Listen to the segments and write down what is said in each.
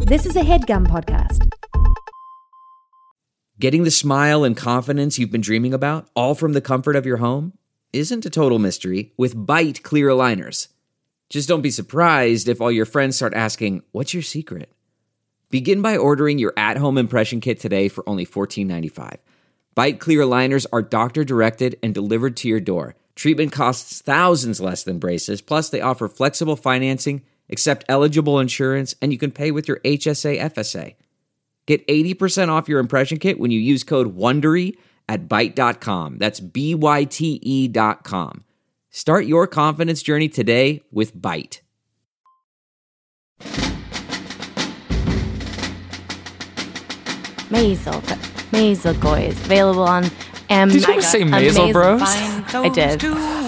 This is a HeadGum podcast. Getting the smile and confidence you've been dreaming about, all from the comfort of your home, isn't a total mystery with Byte clear aligners. Just don't be surprised if all your friends start asking, "What's your secret?" Begin by ordering your at-home impression kit today for only $14.95. Byte clear aligners are doctor-directed and delivered to your door. Treatment costs thousands less than braces, plus they offer flexible financing, accept eligible insurance, and you can pay with your HSA FSA. Get 80% off your impression kit when you use code WONDERY at Byte.com. That's BYTE.com. Start your confidence journey today with Byte. Maisel Goy is available on Did you say Maisel Bros? I did.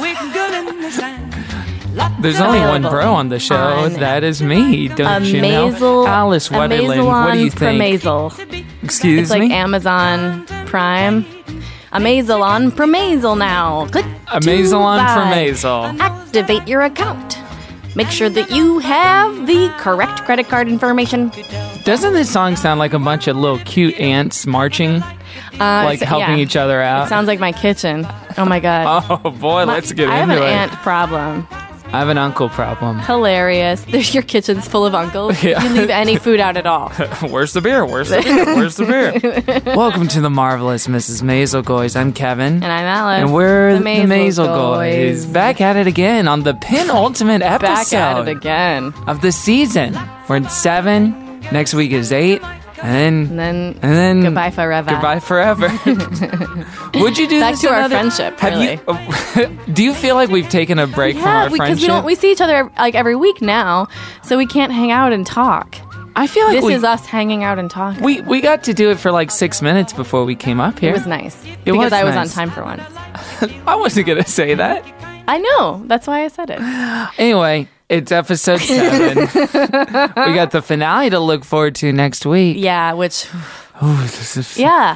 There's only one bro on the show. That is me. Don't you know? Alice Wetterland. What do you think? Pramazel. Excuse It's me? like Amazon Prime. Amazel on Pramazel now. Click Amazel on to buy. Pramazel. Activate your account. Make sure that you have the correct credit card information. Doesn't this song sound like a bunch of little cute ants marching? Like helping each other out? It sounds like my kitchen. Oh my God. Oh boy, let's get I have into an it. ant problem. I have an uncle problem. Hilarious. There's your kitchen's full of uncles. Yeah. You leave any food out at all. Where's the beer? Where's the beer? Where's the beer? Welcome to the marvelous Mrs. Maisel Goys. I'm Kevin. And I'm Alice. And we're the Maisel Goys. Goys. Back at it again on the penultimate episode Back at it again. of the season. We're in 7. Next week is 8. And then goodbye forever. Goodbye forever. Would you do Back this to our another- friendship, Have really. you? Do you feel like we've taken a break from our because friendship? we see each other like every week now, so we can't hang out and talk. I feel like This is us hanging out and talking. we got to do it for like 6 minutes before we came up here. It was nice. It because was I was nice. on time for once. I wasn't gonna say that. I know. That's why I said it. Anyway, it's episode 7. We got the finale to look forward to next week. Yeah, which, Ooh, this is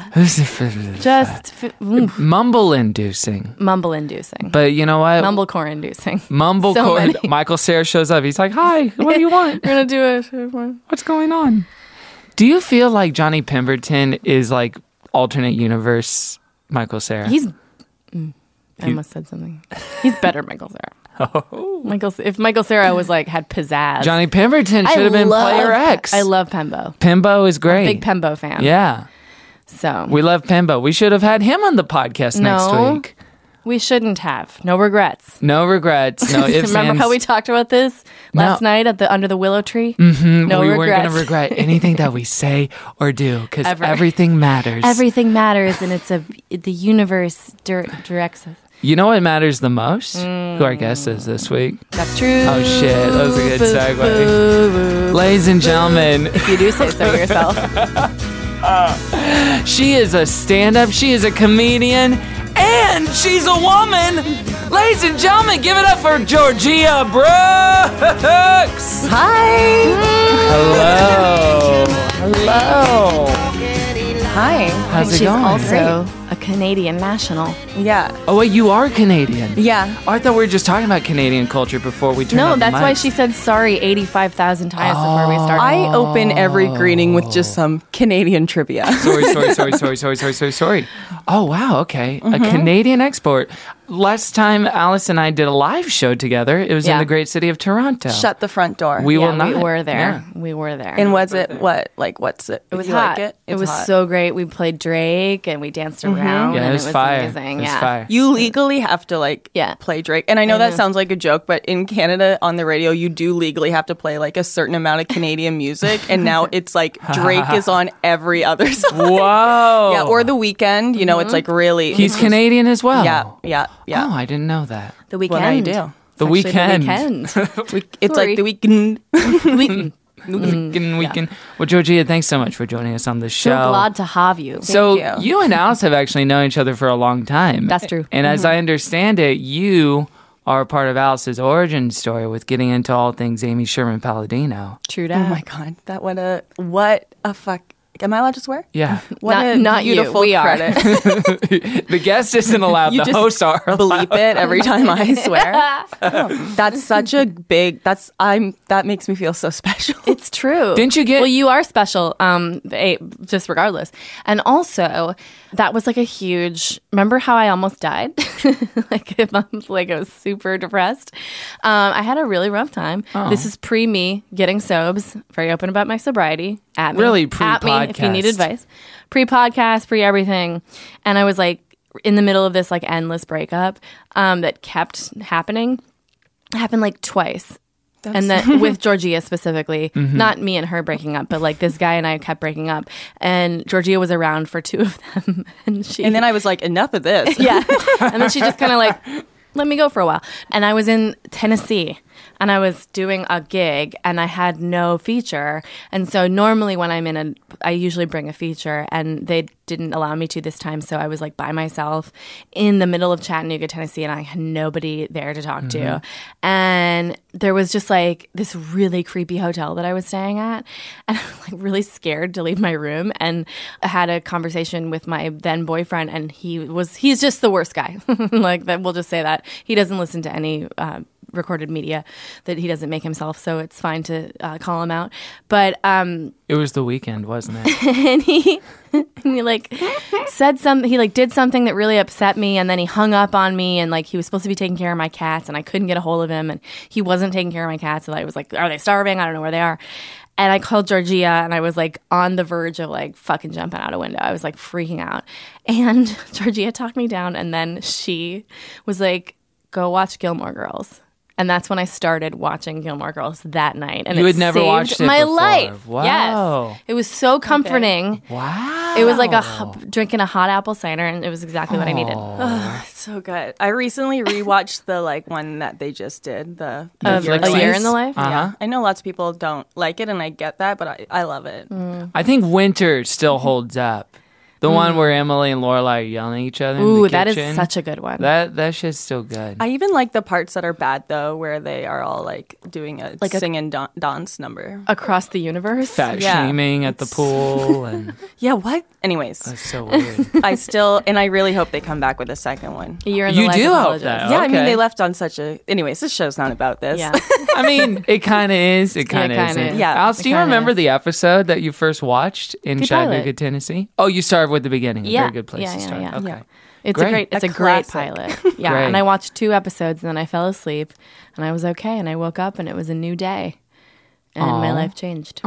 just mumble-inducing. mumble-inducing. But you know what? Mumblecore-inducing. Mumblecore. So many. Michael Cera shows up. He's like, "Hi, what do you want? We're going to do it. What's going on?" Do you feel like Johnny Pemberton is like alternate universe Michael Cera? I almost said something. He's better Michael Cera. Oh. If Michael Cera was like, had pizzazz. Johnny Pemberton should have been Player X. I love Pembo. Pembo is great. Big Pembo fan. Yeah. So We love Pembo. We should have had him on the podcast next week. we shouldn't have. No regrets. No regrets. No ifs, Remember ands. how we talked about this last night under the willow tree? Mm-hmm. No we regrets. weren't going to regret anything that we say or do because Ever. everything matters. Everything matters, and the universe directs us. You know what matters the most? Who our guest is this week? That's true. Oh, shit. That was a good segue. Boo. Ladies and gentlemen, If you do say so yourself. she is a stand-up, she is a comedian, and she's a woman. Ladies and gentlemen, give it up for Georgia Brooks. Hi. Hello. Hello. Hi. How's it She's going? also a Canadian national. Yeah. Oh, wait, you are Canadian. Yeah. Oh, I thought we were just talking about Canadian culture before we turned No, on the that's why mics. she said sorry 85,000 times before we started. I open every greeting with just some Canadian trivia. Sorry. Oh, wow, okay. A Canadian export. Last time Alice and I did a live show together, it was in Yeah. the great city of Toronto. Shut the front door. We will Yeah, not. we were there. Yeah. We were there. And was it what? Like, what's it? It was you hot. Like it? It It's was hot. so great. We played Drake and we danced around. Yeah, and it was fire. Amazing. It was yeah. fire. You legally have to Yeah. play Drake. And I know that sounds like a joke, but in Canada on the radio, you do legally have to play like a certain amount of Canadian music. And now it's like Drake is on every other song. Whoa. Yeah, or The Weeknd. You know, it's like really. He's Canadian as well. Yeah. Oh, I didn't know that. The Well, weekend. now you do. The It's actually Weekend. The weekend. It's Sorry. like The Weeknd. Weekend. Well, Georgia, thanks so much for joining us on the show. So glad to have you. So Thank you. you and Alice have actually known each other for a long time. That's true. And as I understand it, you are a part of Alice's origin story with getting into all things Amy Sherman Palladino. True Oh that. my God. What a fuck. Am I allowed to swear? Yeah. What Not you. beautiful We are. credit. The guest isn't allowed. You The just hosts are allowed. Bleep it every time I swear. That's such a big. That makes me feel so special. It's true. Didn't you get- Well, you are special, just regardless. And also, that was like a huge. Remember how I almost died? I was super depressed. I had a really rough time. This is pre me getting sobs. Very open about my sobriety. At me. Really At me if you need pre-podcast. advice. Pre-podcast, pre-everything. And I was like in the middle of this like endless breakup that kept happening. It happened like twice. And then with Georgia specifically, not me and her breaking up, but like this guy and I kept breaking up. And Georgia was around for 2 of them. And then I was like, enough of this. yeah. And then she just kind of like let me go for a while. And I was in Tennessee and I was doing a gig and I had no feature. And so normally when I usually bring a feature and they didn't allow me to this time. So I was like by myself in the middle of Chattanooga, Tennessee, and I had nobody there to talk to. And there was just like this really creepy hotel that I was staying at. And I was like really scared to leave my room. And I had a conversation with my then boyfriend and he's just the worst guy. Like that, we'll just say that. He doesn't listen to any recorded media that he doesn't make himself, so it's fine to call him out. But It was the weekend, wasn't it? and he like said something. He like did something that really upset me, and then he hung up on me. And like he was supposed to be taking care of my cats, and I couldn't get a hold of him, and he wasn't taking care of my cats. And I was like, "Are they starving? I don't know where they are." And I called Georgia, and I was like on the verge of like fucking jumping out a window. I was like freaking out, and Georgia talked me down, and then she was like, "Go watch Gilmore Girls." And that's when I started watching Gilmore Girls that night. And You it had never saved watched it my before. life. Wow. Yes. It was so comforting. Wow. It was like drinking a hot apple cider, and it was exactly what I needed. It's so good. I recently rewatched the like one that they just did. The Of Year in A the Year Life. in the Life? Yeah, I know lots of people don't like it, and I get that, but I love it. I think Winter still holds up. The one where Emily and Lorelai are yelling at each other in Ooh, the that is kitchen. such a good one. That shit's still good. I even like the parts that are bad though, where they are all like doing a sing and dance number. Across the universe. Fat yeah. shaming at the pool, and Yeah, what? Anyways, that's so weird. I really hope they come back with a second one. A Year in the You Life do of hope Colleges. that. Yeah, I mean Okay. they left on such a. Anyways, this show's not about this. Yeah. I mean, it kind of is. It kind of kinda isn't. is. Yeah, Alice, it do you kinda remember is. the episode that you first watched in The Chattanooga, pilot. Tennessee? Oh, you started with the beginning. A Yeah. very good place Yeah, to yeah, start. yeah. Okay. Yeah. It's Great. a A great classic. pilot. Yeah. Great. And I watched 2 episodes and then I fell asleep and I was okay and I woke up and it was a new day. And my Aw. life changed.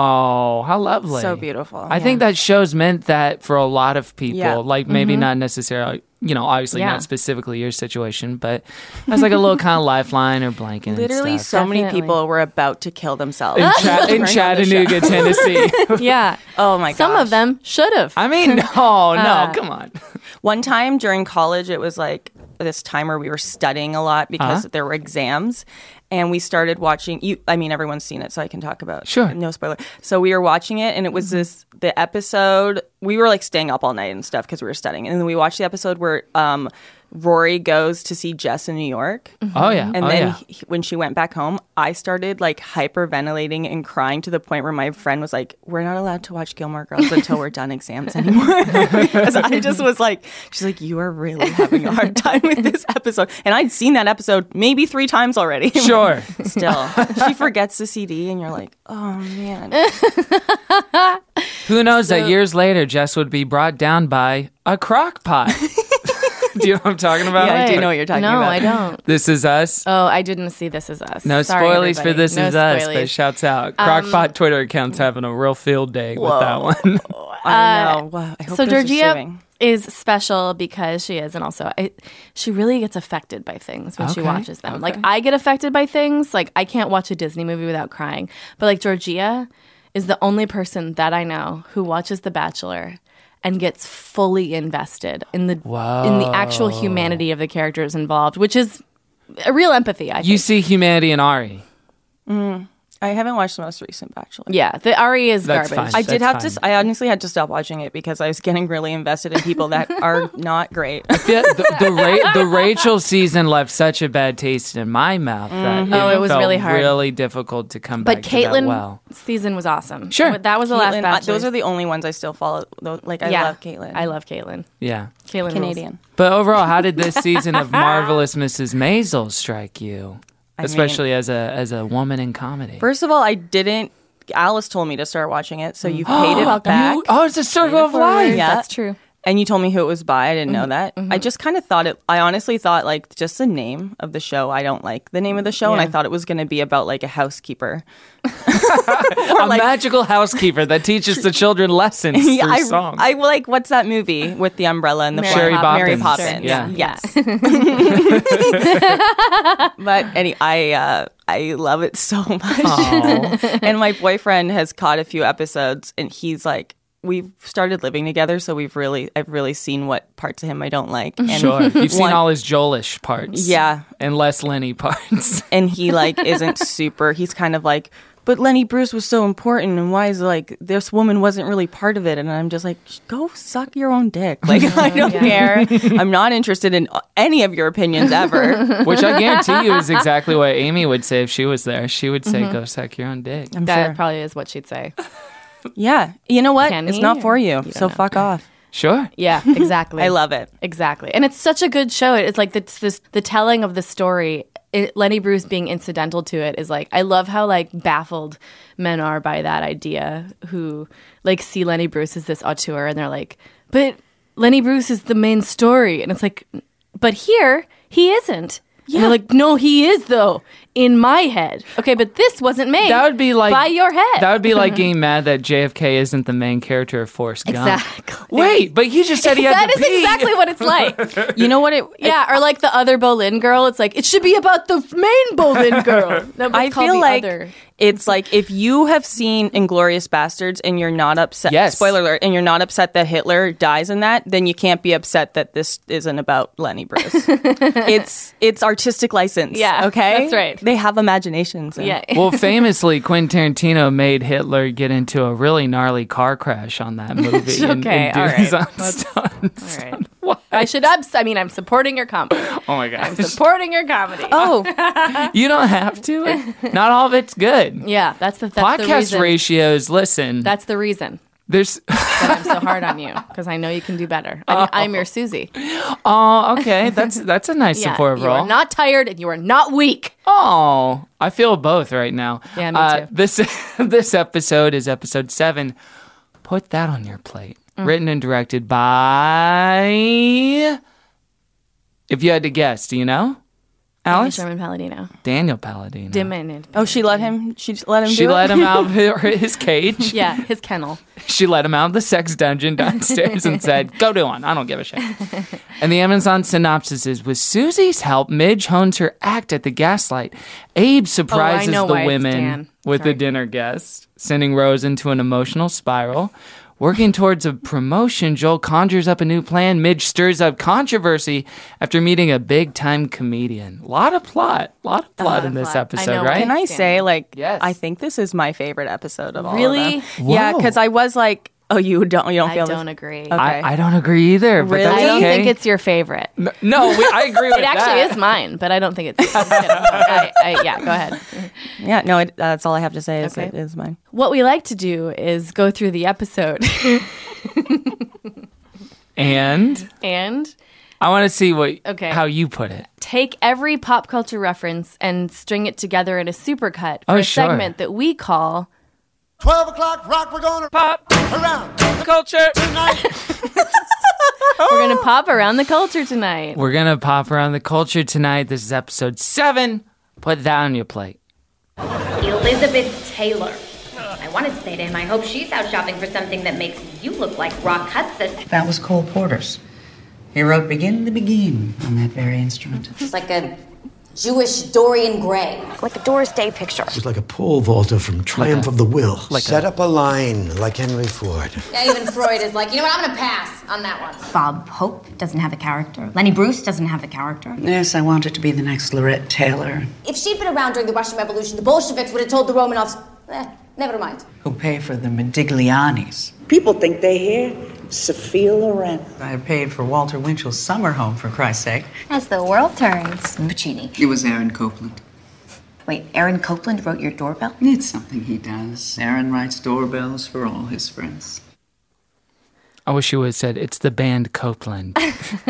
Oh, how lovely. So beautiful. I think that show's meant that for a lot of people. Yeah. Like maybe not necessarily, obviously Yeah. not specifically your situation, but as like a little kind of lifeline or blanket. Literally, and stuff. so many Definitely. people were about to kill themselves. in during the Chattanooga, show. Tennessee. Yeah. Oh my Some gosh. of them should have. I mean, no, come on. One time during college, it was like this time where we were studying a lot because there were exams. And we started watching. Everyone's seen it, so I can talk about. Sure. No spoiler. So we were watching it, and it was the episode. We were like staying up all night and stuff because we were studying. And then we watched the episode where Rory goes to see Jess in New York. Oh yeah. And oh, then yeah. when she went back home, I started like hyperventilating and crying to the point where my friend was like, "We're not allowed to watch Gilmore Girls until we're done exams anymore." Because I just was like, she's like, "You are really having a hard time with this episode." And I'd seen that episode maybe 3 times already. Sure. Still, she forgets the CD, and you're like, "Oh man." Who knows that years later, Jess would be brought down by a crock pot. Do you know what I'm talking about? Yeah, I do Wait. know what you're talking no, about. I don't. This Is Us. Oh, I didn't see This Is Us. No Sorry, spoilies for everybody. This No Is Us, but spoilies. shouts out. Crockpot Twitter account's having a real field day with that one. I know. Wow. I hope So there's a Georgia suing. is special because she is, and also she really gets affected by things when she Okay, watches them. okay. Like I get affected by things. Like I can't watch a Disney movie without crying. But like Georgia is the only person that I know who watches The Bachelor and gets fully invested in the actual humanity of the characters involved, which is a real empathy. I think. You see humanity in Ari. I haven't watched the most recent Bachelor. Yeah, the Ari is That's garbage. fine. I did That's have fine. to. I honestly had to stop watching it because I was getting really invested in people that are not great. Yeah, the Rachel season left such a bad taste in my mouth that it was felt really hard. really difficult to come But back to that Caitlyn's well. season was awesome. Sure. That was the last Caitlyn, Bachelor. those are the only ones I still follow. Like I love Caitlyn. I love Caitlyn. Yeah. Caitlyn Canadian. rules. But overall, how did this season of Marvelous Mrs. Maisel strike you? Especially as a woman in comedy. First of all, I didn't. Alice told me to start watching it, so you've paid it back. It's a circle of life. Yeah. That's true. And you told me who it was by. I didn't know that. I just kind of thought it. I honestly thought like just the name of the show. I don't like the name of the show, and I thought it was going to be about like a housekeeper. A magical housekeeper that teaches the children lessons through song. I like. What's that movie with the umbrella and the Mary flower? Mary Poppins. Poppins. Yeah. Yes. But I love it so much. And my boyfriend has caught a few episodes, and he's like, we've started living together, so I've really seen what parts of him I don't like. And Sure. You've seen all his Joelish parts. Yeah. And less Lenny parts. And he like isn't super. He's kind of like, but Lenny Bruce was so important, and why is like this woman wasn't really part of it? And I'm just like, go suck your own dick. Like I don't care. I'm not interested in any of your opinions ever. Which I guarantee you is exactly what Amy would say if she was there. She would say, go suck your own dick. I'm That sure. probably is what she'd say. Yeah. You know what? Can It's he, not or for you. you So don't know? fuck off. Sure. Yeah, exactly. I love it. Exactly. And it's such a good show. It's like the telling of the story. Lenny Bruce being incidental to it is like, I love how like baffled men are by that idea, who like see Lenny Bruce as this auteur and they're like, but Lenny Bruce is the main story. And it's like, but here he isn't. Yeah. And they're like, no, he is though, in my head. Okay, but this wasn't made That would be like by your head. That would be like getting mad that JFK isn't the main character of Forrest Gump. Exactly. Wait, but he just said he had That to is pee. exactly what it's like. You know what? Yeah, or like the other Boleyn girl. It's like, it should be about the main Boleyn girl. No, but I it's called feel the like other. it's like if you have seen Inglourious Bastards and you're not upset, Yes. spoiler alert, and you're not upset that Hitler dies in that, then you can't be upset that this isn't about Lenny Bruce. it's artistic license. Yeah, okay, that's right. They have imaginations. And Yeah. Well, famously, Quentin Tarantino made Hitler get into a really gnarly car crash on that movie and Okay, do all his right. own stunts. All right. What? I'm supporting your comedy. Oh my gosh. I'm supporting your comedy. Oh, You don't have to. Not all of it's good. Yeah, that's the Podcast reason. ratios, listen, That's the reason there's... that I'm so hard on you, because I know you can do better. I'm your Susie. Oh, okay. That's a nice Yeah, support you role. are not tired and you are not weak. Oh, I feel both right now. Yeah, me too. This episode is episode 7. Put that on your plate. Written and directed by... If you had to guess, do you know? Alice? Sherman Palladino. Daniel Palladino. oh, she let him. She let him. She do let it? him out of his cage. Yeah, his kennel. She let him out of the sex dungeon downstairs and said, go do one. I don't give a shit. And the Amazon synopsis is, with Susie's help, Midge hones her act at the Gaslight. Abe surprises know the why it's women Dan. with Sorry. a dinner guest, sending Rose into an emotional spiral. Working towards a promotion, Joel conjures up a new plan. Midge stirs up controversy after meeting a big-time comedian. A lot of plot in this plot. I episode, know. right? Can I say, like, Yes. I think this is my favorite episode of all Really? of them. Yeah, Whoa. because I was like, oh, you don't I feel don't this? agree. Okay. I don't agree either, but Really? that's I don't okay. think it's your favorite. No, I agree with It actually that. is mine, but I don't think it's. Yeah, go ahead. Yeah, no, that's all I have to say is Okay. it is mine. What we like to do is go through the episode And and I want to see Okay. how you put it. take every pop culture reference and string it together in a supercut for Oh, a sure. segment that we call 12 o'clock rock, we're gonna Pop around culture. tonight. We're going to pop around the culture tonight. We're going to pop around the culture tonight. This is episode 7. Put that on your plate. Elizabeth Taylor. I wanted to say to him, I hope she's out shopping for something that makes you look like Rock Hudson. That was Cole Porter's. He wrote Begin to Begin on that very instrument. It's like a Jewish Dorian Gray. Like a Doris Day picture. It's like a pole vaulter from Triumph of the Will. Set up a line like Henry Ford. Yeah, even Freud is like, you know what, I'm gonna pass on that one. Bob Hope doesn't have a character. Lenny Bruce doesn't have a character. Yes, I wanted to be the next Lorette Taylor. If she'd been around during the Russian Revolution, the Bolsheviks would have told the Romanovs, never mind. Who pay for the Modiglianis. People think they hear Sophia Loren. I paid for Walter Winchell's summer home, for Christ's sake. As the world turns, Puccini. It was Aaron Copland. Wait, Aaron Copland wrote your doorbell? It's something he does. Aaron writes doorbells for all his friends. I wish you would have said, it's the band Copeland.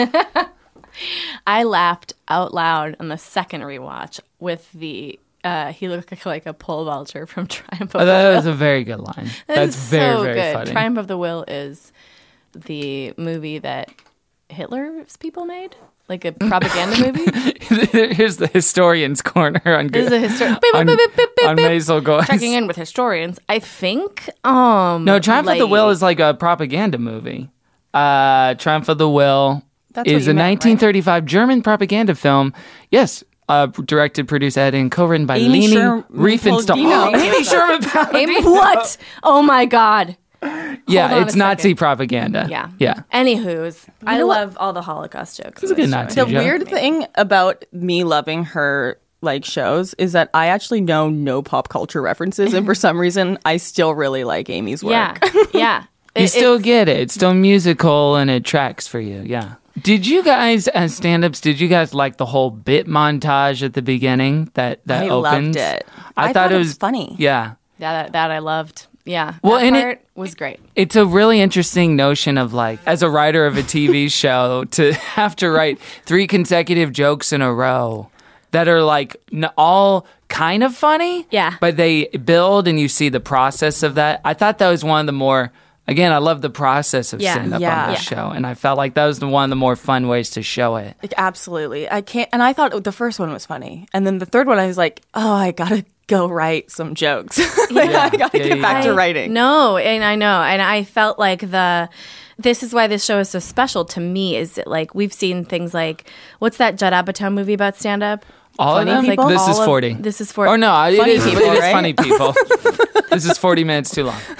I laughed out loud on the second rewatch with the he looked like a pole vaulter from Triumph of the Will. That was a very good line. That's very, so very good. funny. Triumph of the Will is the movie that Hitler's people made, like a propaganda movie. Here's the historian's corner on This is a history. on Maisel Goes. Checking in with historians. I think. No, Triumph of the Will is like a propaganda movie. Triumph of the Will That's what is you a meant, 1935 German propaganda film. Yes. Directed, produced, edited, and co-written by Amy Leni Sherman Riefenstahl. Palladino. Amy Sherman Palladino. What? Oh my God. Yeah, on it's a Nazi second. propaganda. Yeah. Yeah. Anywho's. I know what? love all the Holocaust jokes. It's a good Nazi The joke. weird thing about me loving her like shows is that I actually know no pop culture references, and for some reason, I still really like Amy's work. Yeah. Yeah. You still It's- get it. It's still musical and it tracks for you. Yeah. Did you guys, as stand-ups, like the whole bit montage at the beginning that I opens? loved it. I thought it was funny. Yeah. that I loved. Yeah. Well, that and part was great. It's a really interesting notion of like, as a writer of a TV show, to have to write 3 consecutive jokes in a row that are like all kind of funny. Yeah. But they build and you see the process of that. I thought that was one of the more, again, I love the process of Yeah. stand-up Yeah. on this Yeah. show. And I felt like that was one of the more fun ways to show it. Like, absolutely. I can't. And I thought the first one was funny, and then the third one, I was like, oh, I gotta go write some jokes. Like, I gotta get back to writing. No, and I know. And I felt like this is why this show is so special to me, is that like we've seen things like, what's that Judd Apatow movie about stand-up? All Funny of them? People? This All is of- 40. This is 40. Oh, no, it Funny is, People, it is right? funny people. This is 40 minutes too long.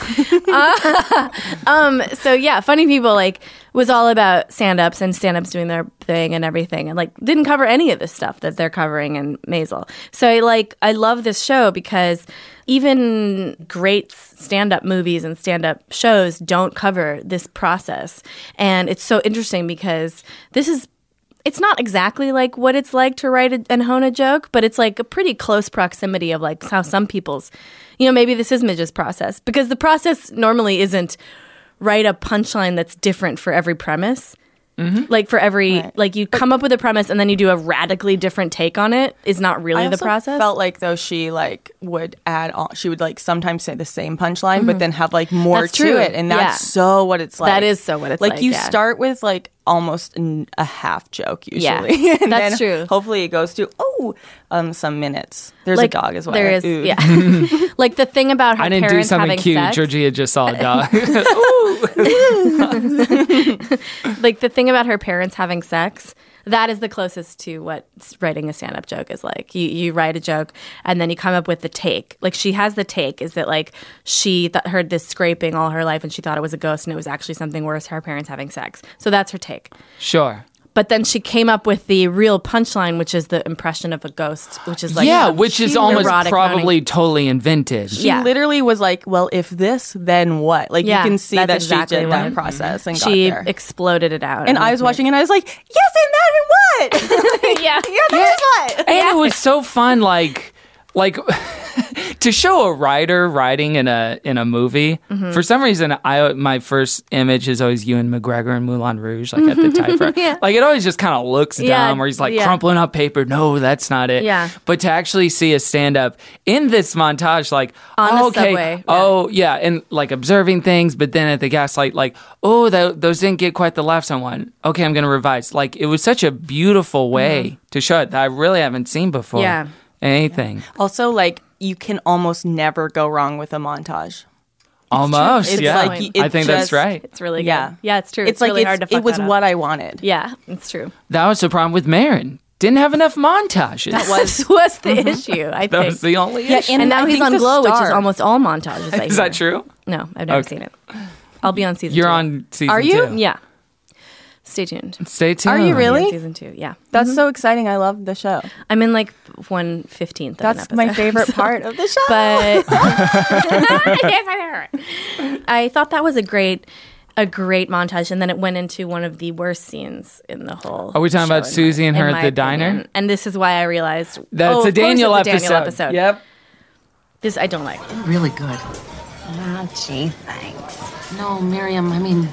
So yeah, Funny People like was all about stand-ups and stand-ups doing their thing and everything, and like didn't cover any of this stuff that they're covering in Maisel. So I love this show because even great stand-up movies and stand-up shows don't cover this process, and it's so interesting because it's not exactly like what it's like to write and hone a joke, but it's like a pretty close proximity of like how some people's, maybe this is Midge's process, because the process normally isn't write a punchline that's different for every premise. Like for every, like you come up with a premise and then you do a radically different take on it is not really I the also process. felt like though she like would add on. She would like sometimes say the same punchline, but then have like more That's to true. it, and that's Yeah. so what it's like. That is so what it's like, you yeah. start with like almost a half joke usually. Yeah, and that's then true. Hopefully it goes to some minutes. There's like, a dog as well. There is, Ooh. yeah. Like the thing about her I didn't do parents something having cute. sex. Georgia just saw a dog. Like the thing about her parents having sex, that is the closest to what writing a stand-up joke is like. You write a joke and then you come up with the take. Like she has the take is that like she heard this scraping all her life and she thought it was a ghost and it was actually something worse, her parents having sex. So that's her take. Sure. But then she came up with the real punchline, which is the impression of a ghost, which is like Yeah, which is almost erotic probably moaning. totally invented. She Yeah. literally was like, well, if this, then what? Like Yeah, you can see that's that exactly she did what- that process and She got there. exploded it out. And I was watching and I was like, yes, and that and what? yeah. yeah, that is what? And it was so fun, like to show a writer writing in a movie. Mm-hmm. For some reason, my first image is always Ewan McGregor in Moulin Rouge, like at the typewriter. Yeah. Like it always just kind of looks Yeah, dumb, where he's like yeah. crumpling up paper. No, that's not it. Yeah. But to actually see a stand up in this montage, like On the okay, subway, yeah. oh yeah, and like observing things, but then at the gaslight, like oh those didn't get quite the laughs I want. Okay, I'm gonna revise. Like it was such a beautiful way to show it that I really haven't seen before. Yeah. Anything. Also, like, you can almost never go wrong with a montage. Almost, It's yeah. like, I think that's right. It's really good. Yeah. Yeah, it's true. It's like really hard to fuck it was that up. what I wanted. Yeah, it's true. That was the problem with Marin. didn't have enough montages. That was the issue, I think. That was the only issue. And now I he's think on the Glow, which is star- almost all montages. I Is hear. that true? No, I've never Okay. seen it. I'll be on season 2. You're on season Are you? 2. Yeah. Stay tuned. Stay tuned. Are you I'll be really? on season 2, yeah. That's so exciting. I love the show. I'm in like 1/15th of That's an my episode, favorite so- part of the show. But I thought that was a great montage, and then it went into one of the worst scenes in the whole. Are we talking show, about Susie and in her my at the diner? opinion. And this is why I realized That's of a course Daniel it's a episode. Daniel episode. Yep. This I don't like. Really good. Oh, gee, thanks. No, Miriam, I mean,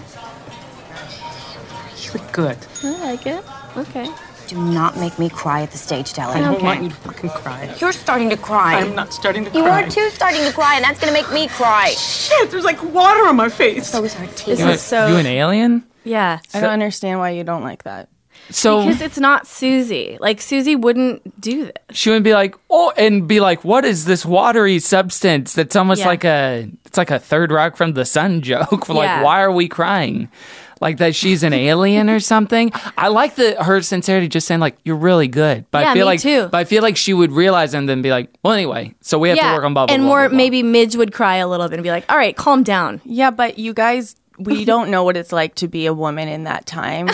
really good. I like it. Okay. Do not make me cry at the stage, Deli. I don't want you to fucking cry. You're starting to cry. I'm not starting to You cry. are too starting to cry, and that's gonna make me cry. Shit, there's like water on my face. Those are tears. This is so. You an alien? Yeah. I don't understand why you don't like that. So Because it's not Susie. Like Susie wouldn't do this. she would be like, oh, and be like, what is this watery substance? That's almost Yeah. it's like a Third Rock from the Sun joke. Like, Yeah. why are we crying? Like that she's an alien or something. I like her sincerity, just saying like, you're really good. But Yeah, I feel me like, too. But I feel like she would realize and then be like, well, anyway, so we have to work on blah blah and blah, more blah, blah. maybe Midge would cry a little bit and be like, "All right, calm down." Yeah, but you guys, we don't know what it's like to be a woman in that time.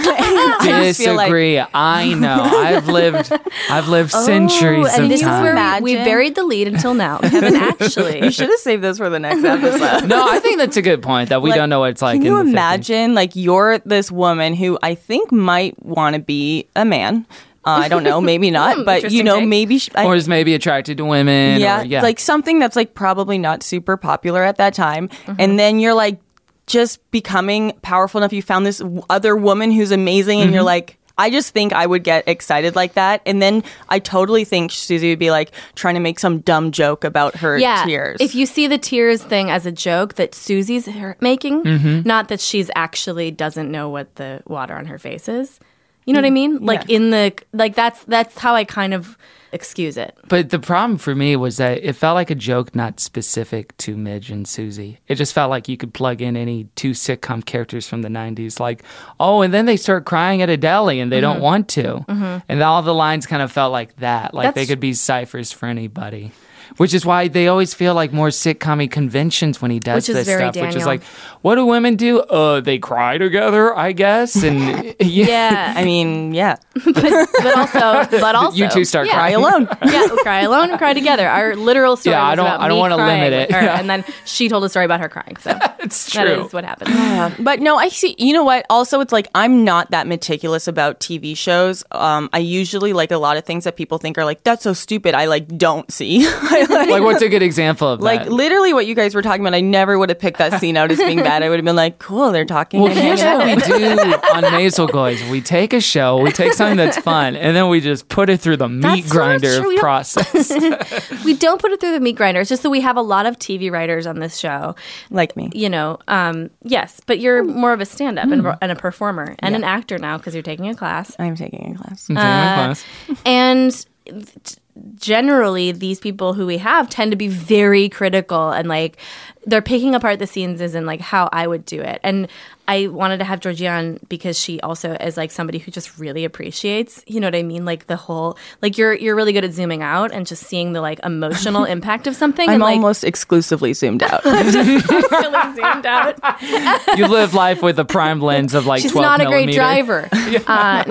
I just feel like- Disagree. I know. I've lived centuries and of this time. is where we Imagine. buried the lead until now. We haven't actually. You should have saved this for the next episode. No, I think that's a good point that we Like, don't know what it's like. Can in you the 50s. imagine, like, you're this woman who I think might want to be a man. I don't know, maybe not, but you Interesting know, take. maybe Or is maybe attracted to women. yeah, or, yeah. like something that's like probably not super popular at that time, Mm-hmm. and then you're like just becoming powerful enough. You found this other woman who's amazing, and Mm-hmm. you're like. I just think I would get excited like that. And then I totally think Susie would be like trying to make some dumb joke about her tears. If you see the tears thing as a joke that Susie's making, Mm-hmm. not that she's actually doesn't know what the water on her face is. You know what I mean? Like Yeah. that's how I kind of excuse it. But the problem for me was that it felt like a joke not specific to Midge and Susie. It just felt like you could plug in any two sitcom characters from the 90s. Like, oh, and then they start crying at a deli and they don't want to. And all the lines kind of felt like that. Like they That's- could be ciphers for anybody. Which is why they always feel like more sitcom-y conventions when he does Which is this very stuff. Which is Daniel. like, what do women do? They cry together, I guess. And Yeah. I mean, yeah. but also you two start yeah. Cry alone. Yeah, cry alone and cry together. Our literal story. Yeah, I was don't- about I don't me wanna crying limit with it. her, Yeah. and then she told a story about her crying. So it's that true. is what happened. But no, I see. You know what? Also, it's like I'm not that meticulous about TV shows. I usually like a lot of things that people think are like that's so stupid. I like don't see. Like, what's a good example of Like that? literally what you guys were talking about, I never would have picked that scene out as being bad. I would have been like, cool, they're talking. Well, and here's hanging what out. we do on Nasal Goys. We take a show, we take something that's fun, and then we just put it through the meat That's not grinder true. We don't- process. We don't put it through the meat grinder. It's just that we have a lot of TV writers on this show. Like me. You know, yes, but you're more of a stand-up and a performer and an actor now because you're taking a class. I'm taking a class. I'm taking my class. And generally, these people who we have tend to be very critical and like they're picking apart the scenes as in like how I would do it. And I wanted to have Georgie on because she also is like somebody who just really appreciates, you know what I mean? Like the whole, like you're really good at zooming out and just seeing the like emotional impact of something. I'm and like almost exclusively zoomed out. really zoomed out. You live life with a prime lens of like She's 12 not a great millimeter. driver.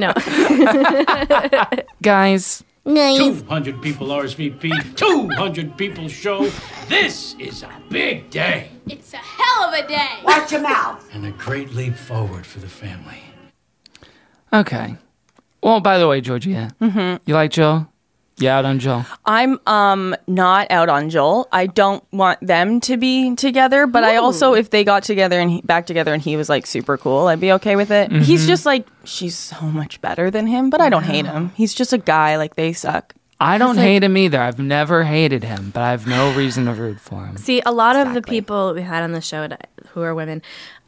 No. Guys, 200 people RSVP, 200 people show. This is a big day It's a hell of a day. Watch your mouth. and a great leap forward for the family. okay. Well, by the way, Georgia, you like Joel? Yeah, out on Joel. I'm not out on Joel. I don't want them to be together, but I also, if they got together and back together and he was like super cool, I'd be okay with it. He's just like, she's so much better than him, but I don't hate him. He's just a guy, like they suck. I don't hate him either. I've never hated him, but I have no reason to root for him. See, a lot of the people we had on the show who are women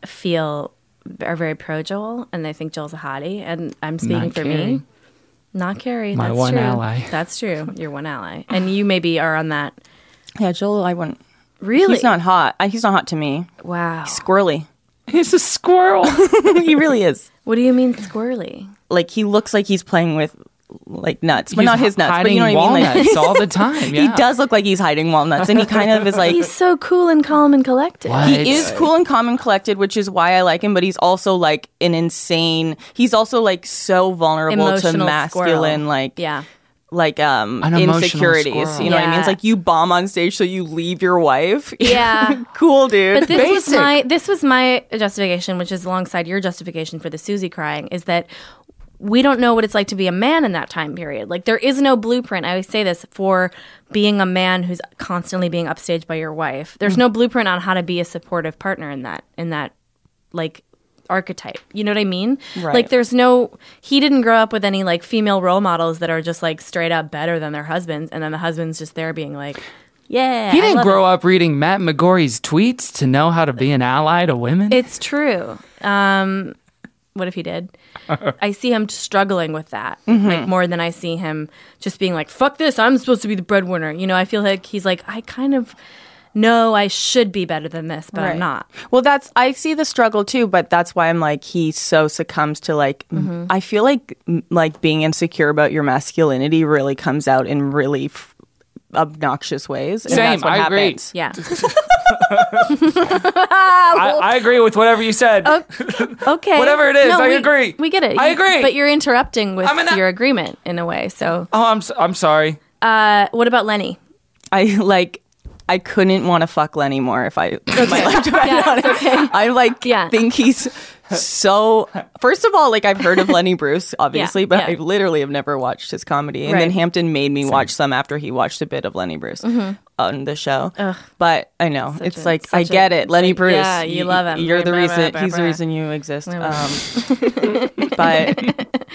are very pro Joel, and they think Joel's a hottie. And I'm speaking Not for Carrie. me, not Carrie. My that's one true. ally. That's true. You're one ally, and you maybe are on that. Yeah, Joel, I wouldn't. Really? He's not hot. He's not hot to me. Wow. Squirrely. He's a squirrel. He really is. What do you mean squirrely? Like he looks like he's playing with nuts, but not his nuts. But you know what I mean? Walnuts all the time. Yeah. He does look like he's hiding walnuts, and he kind of is like. He's so cool and calm and collected. What? He is cool and calm and collected, which is why I like him. But he's also like an insane. He's also like so vulnerable Emotional to masculine, squirrel. Insecurities. squirrel. You know what I mean? It's like you bomb on stage, so you leave your wife. Yeah. Cool, dude. But this was my justification, which is alongside your justification for the Susie crying, is that we don't know what it's like to be a man in that time period. Like, there is no blueprint. I always say this for being a man who's constantly being upstaged by your wife. There's no blueprint on how to be a supportive partner in that like archetype. You know what I mean? Right. Like, he didn't grow up with any like female role models that are just like straight up better than their husbands, and then the husband's just there being like, yeah. He didn't grow up reading Matt McGorry's tweets to know how to be an ally to women. It's true. What if he did? I see him struggling with that, like more than I see him just being like, fuck this, I'm supposed to be the breadwinner. You know, I feel like he's like, I kind of know I should be better than this, but I'm not. Well, I see the struggle too, but that's why I'm like, he so succumbs to like, I feel like being insecure about your masculinity really comes out in really obnoxious ways. And Same, that's what I agree. happens. Yeah. I agree with whatever you said. Okay. Whatever it is, I agree. We get it. I agree. But you're interrupting with your agreement in a way. So. Oh, I'm sorry. What about Lenny? I couldn't want to fuck Lenny more if I put my life depended on it. Okay. I think he's so. First of all, like, I've heard of Lenny Bruce, obviously, but I literally have never watched his comedy. And then Hampton made me watch some after he watched a bit of Lenny Bruce on the show. But I know it's like I get it, Lenny Bruce. Yeah, you love him. You're the reason. He's the reason you exist. But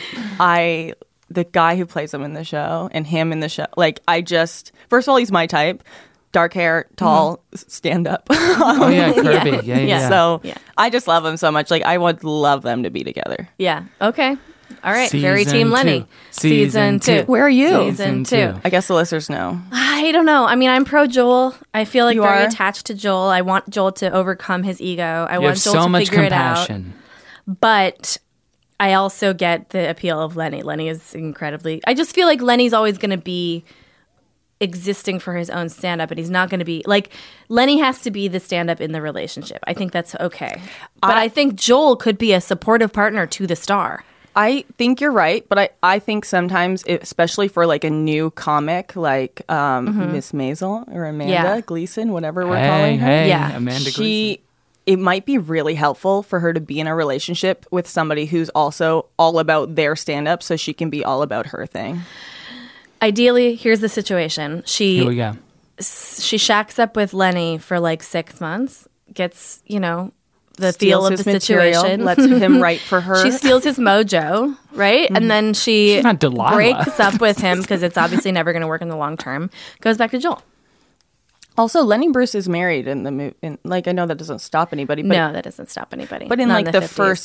the guy who plays him in the show and him in the show, like, first of all, he's my type. Dark hair, tall, stand up. Oh yeah, Kirby. Yeah. So I just love them so much. Like, I would love them to be together. Yeah. Okay. All right. Season Very Team Lenny. 2. Season 2. Where are you? Season 2. I guess the listeners know. I don't know. I mean, I'm pro Joel. I feel like You very are? attached to Joel. I want Joel to overcome his ego. I You want have Joel so to much figure compassion. it out. But I also get the appeal of Lenny. Lenny is incredibly. I just feel like Lenny's always going to be existing for his own stand-up, and he's not going to be like, Lenny has to be the stand-up in the relationship. I think that's okay, but I think Joel could be a supportive partner to the star. I think you're right, but I think sometimes, especially for like a new comic like Miss Maisel or Amanda Gleason, whatever we're calling her, Amanda Gleason. It might be really helpful for her to be in a relationship with somebody who's also all about their stand-up, so she can be all about her thing. Ideally, here's the situation. Here we go. She shacks up with Lenny for like 6 months, gets, the feel of the situation. Lets him write for her. She steals his mojo, right? And then She's not Delilah. breaks up with him because it's obviously never going to work in the long term. Goes back to Joel. Also, Lenny Bruce is married in the movie. Like, I know that doesn't stop anybody. But, no, that doesn't stop anybody. But in Not like the the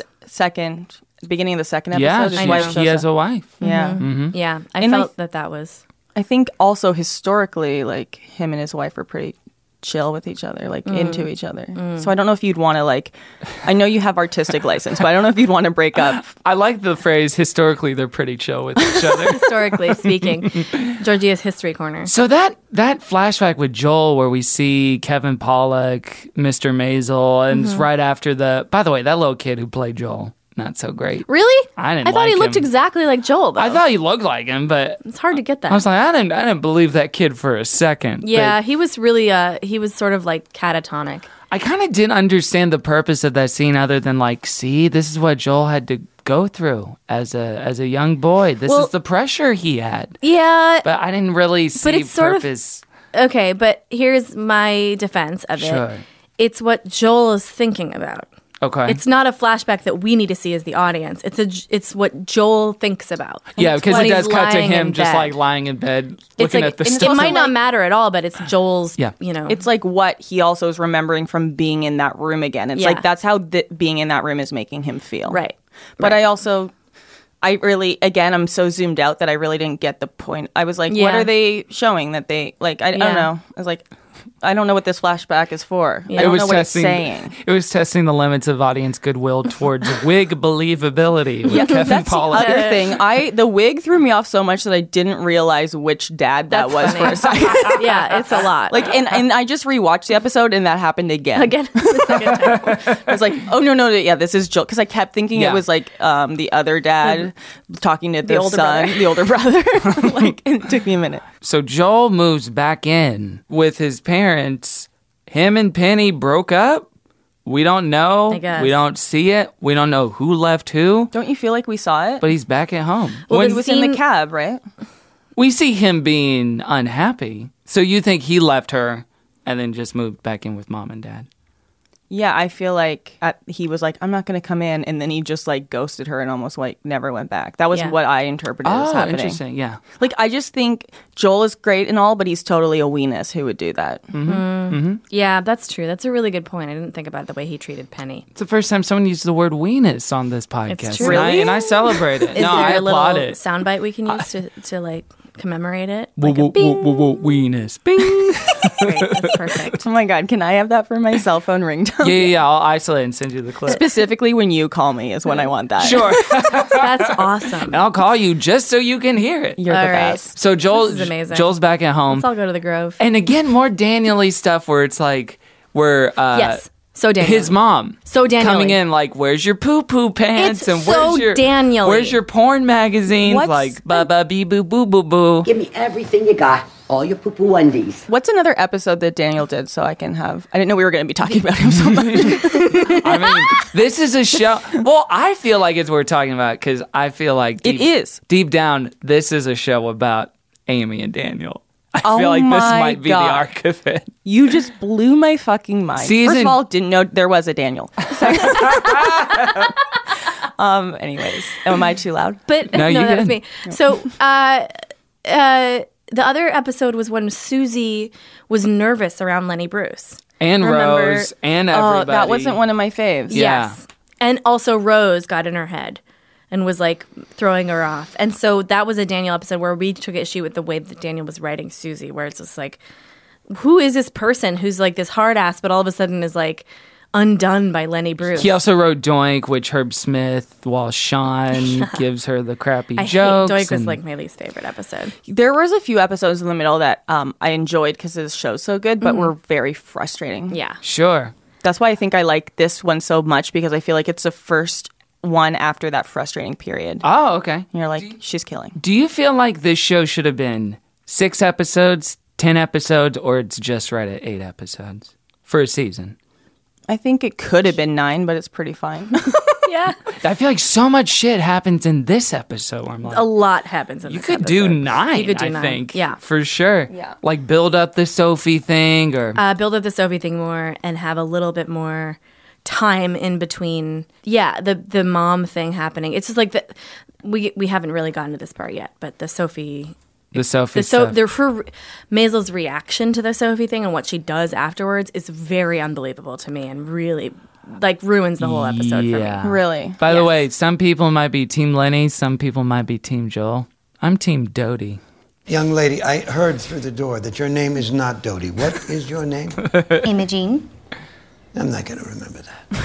50s. Beginning of the second episode. Yeah, his wife he shows has up. a wife. Yeah. Yeah, I And felt that was... I think also historically, like, him and his wife were pretty chill with each other, like into each other. So I don't know if you'd want to, like, I know you have artistic license, but I don't know if you'd want to break up. I like the phrase, historically, they're pretty chill with each other. Historically speaking. Georgia's History Corner. So that flashback with Joel where we see Kevin Pollak, Mr. Maisel, and it's right after by the way, that little kid who played Joel, not so great. Really? I thought like he looked him. exactly like Joel, though. I thought he looked like him, but it's hard to get that. I was like, I didn't believe that kid for a second. Yeah, But he was really, he was sort of like catatonic. I kind of didn't understand the purpose of that scene other than like, see, this is what Joel had to go through as a young boy. This is the pressure he had. Yeah. But I didn't really see it's sort of- purpose. Okay, but here's my defense of Sure. it. It's what Joel is thinking about. Okay. It's not a flashback that we need to see as the audience. It's what Joel thinks about. Yeah, because when it does he's cut to lying him in just bed. like lying in bed It's looking like, at the it stars. might not matter at all, but it's Joel's, Yeah. It's like what he also is remembering from being in that room again. It's Yeah. like that's how being in that room is making him feel. Right. But Right. I really, again, I'm so zoomed out that I really didn't get the point. I was like, what Yeah. are they showing that they, like, I don't Yeah. know. I was like, I don't know what this flashback is for. Yeah. I don't know what it's saying. It was testing the limits of audience goodwill towards wig believability with Kevin that's Pollak. the other thing. The wig threw me off so much that I didn't realize which dad that was funny. for a second. Yeah, it's a lot. And I just rewatched the episode and that happened again. The second time. I was like, oh no, yeah, this is Joel, because I kept thinking it was like the other dad talking to the older son, brother. the older brother. Like, it took me a minute. So Joel moves back in with his parents. Him and Penny broke up. We don't know. I guess. We don't see it. We don't know who left who. Don't you feel like we saw it? But he's back at home. Well, When the he was in scene- the cab, right? We see him being unhappy. So you think he left her and then just moved back in with mom and dad? Yeah, I feel like he was like, I'm not going to come in. And then he just like ghosted her and almost like never went back. That was Yeah. what I interpreted as Oh, happening. interesting. Yeah. Like, I just think Joel is great and all, but he's totally a weenus who would do that. Yeah, that's true. That's a really good point. I didn't think about the way he treated Penny. It's the first time someone used the word weenus on this podcast. true. And I celebrate it. Is No, there I a little applaud it. soundbite we can use to like commemorate it? Woo, Like a woo, bing. woo, woo, woo, weenus. Bing. Great, that's perfect. Oh my God, can I have that for my cell phone ringtone? Yeah. I'll isolate and send you the clip. Specifically when you call me is when I want that. Sure. That's awesome. And I'll call you just so you can hear it. You're All the right. best. So This is amazing. Joel's back at home. Let's all go to the Grove. And again, more Daniel-y stuff where it's like, where Yes. So Daniel. his mom So Daniel-y. coming in like, where's your poo-poo pants? It's and so where's your Daniel-y. Where's your porn magazines? What's- Like, ba-ba-bee-boo-boo-boo-boo. Give me everything you got. All your poo-poo undies. What's another episode that Daniel did so I can have? I didn't know we were going to be talking about him so much. I mean, this is a show. Well, I feel like it's worth talking about because I feel like It is. deep down, this is a show about Amy and Daniel. I Oh feel like this my might be God. the arc of it. You just blew my fucking mind. Season- First of all, didn't know there was a Daniel. Anyways, am I too loud? But No, no, you that was good. me. So the other episode was when Susie was nervous around Lenny Bruce. And Remember- Rose and everybody. Oh, that wasn't one of my faves. Yeah. Yes. And also Rose got in her head and was like throwing her off. And so that was a Daniel episode where we took issue with the way that Daniel was writing Susie, where it's just like, who is this person who's like this hard ass, but all of a sudden is like undone by Lenny Bruce? He also wrote Doink, which Herb Smith, while Sean gives her the crappy I jokes. hate Doink was and- like my least favorite episode. There was a few episodes in the middle that I enjoyed because this show's so good, but were very frustrating. Yeah. Sure. That's why I think I like this one so much, because I feel like it's the first one after that frustrating period. Oh, okay. And you're like, she's killing. Do you feel like this show should have been 6 episodes, 10 episodes, or it's just right at 8 episodes for a season? I think it could have been 9, but it's pretty fine. Yeah. I feel like so much shit happens in this episode where I'm like, A lot happens in you this could do episode. 9, You could do I 9. think. Yeah. For sure. Yeah. Like build up the Sophie thing or... Build up the Sophie thing more and have a little bit more time in between. Yeah, the mom thing happening. It's just like we haven't really gotten to this part yet, but the Sophie. the Sophie stuff. Her Maisel's reaction to the Sophie thing and what she does afterwards is very unbelievable to me and really like ruins the whole episode for me. Really? By the Yes. way, some people might be Team Lenny, some people might be Team Joel. I'm Team Dodie. Young lady, I heard through the door that your name is not Dodie. What is your name? Imogene. I'm not going to remember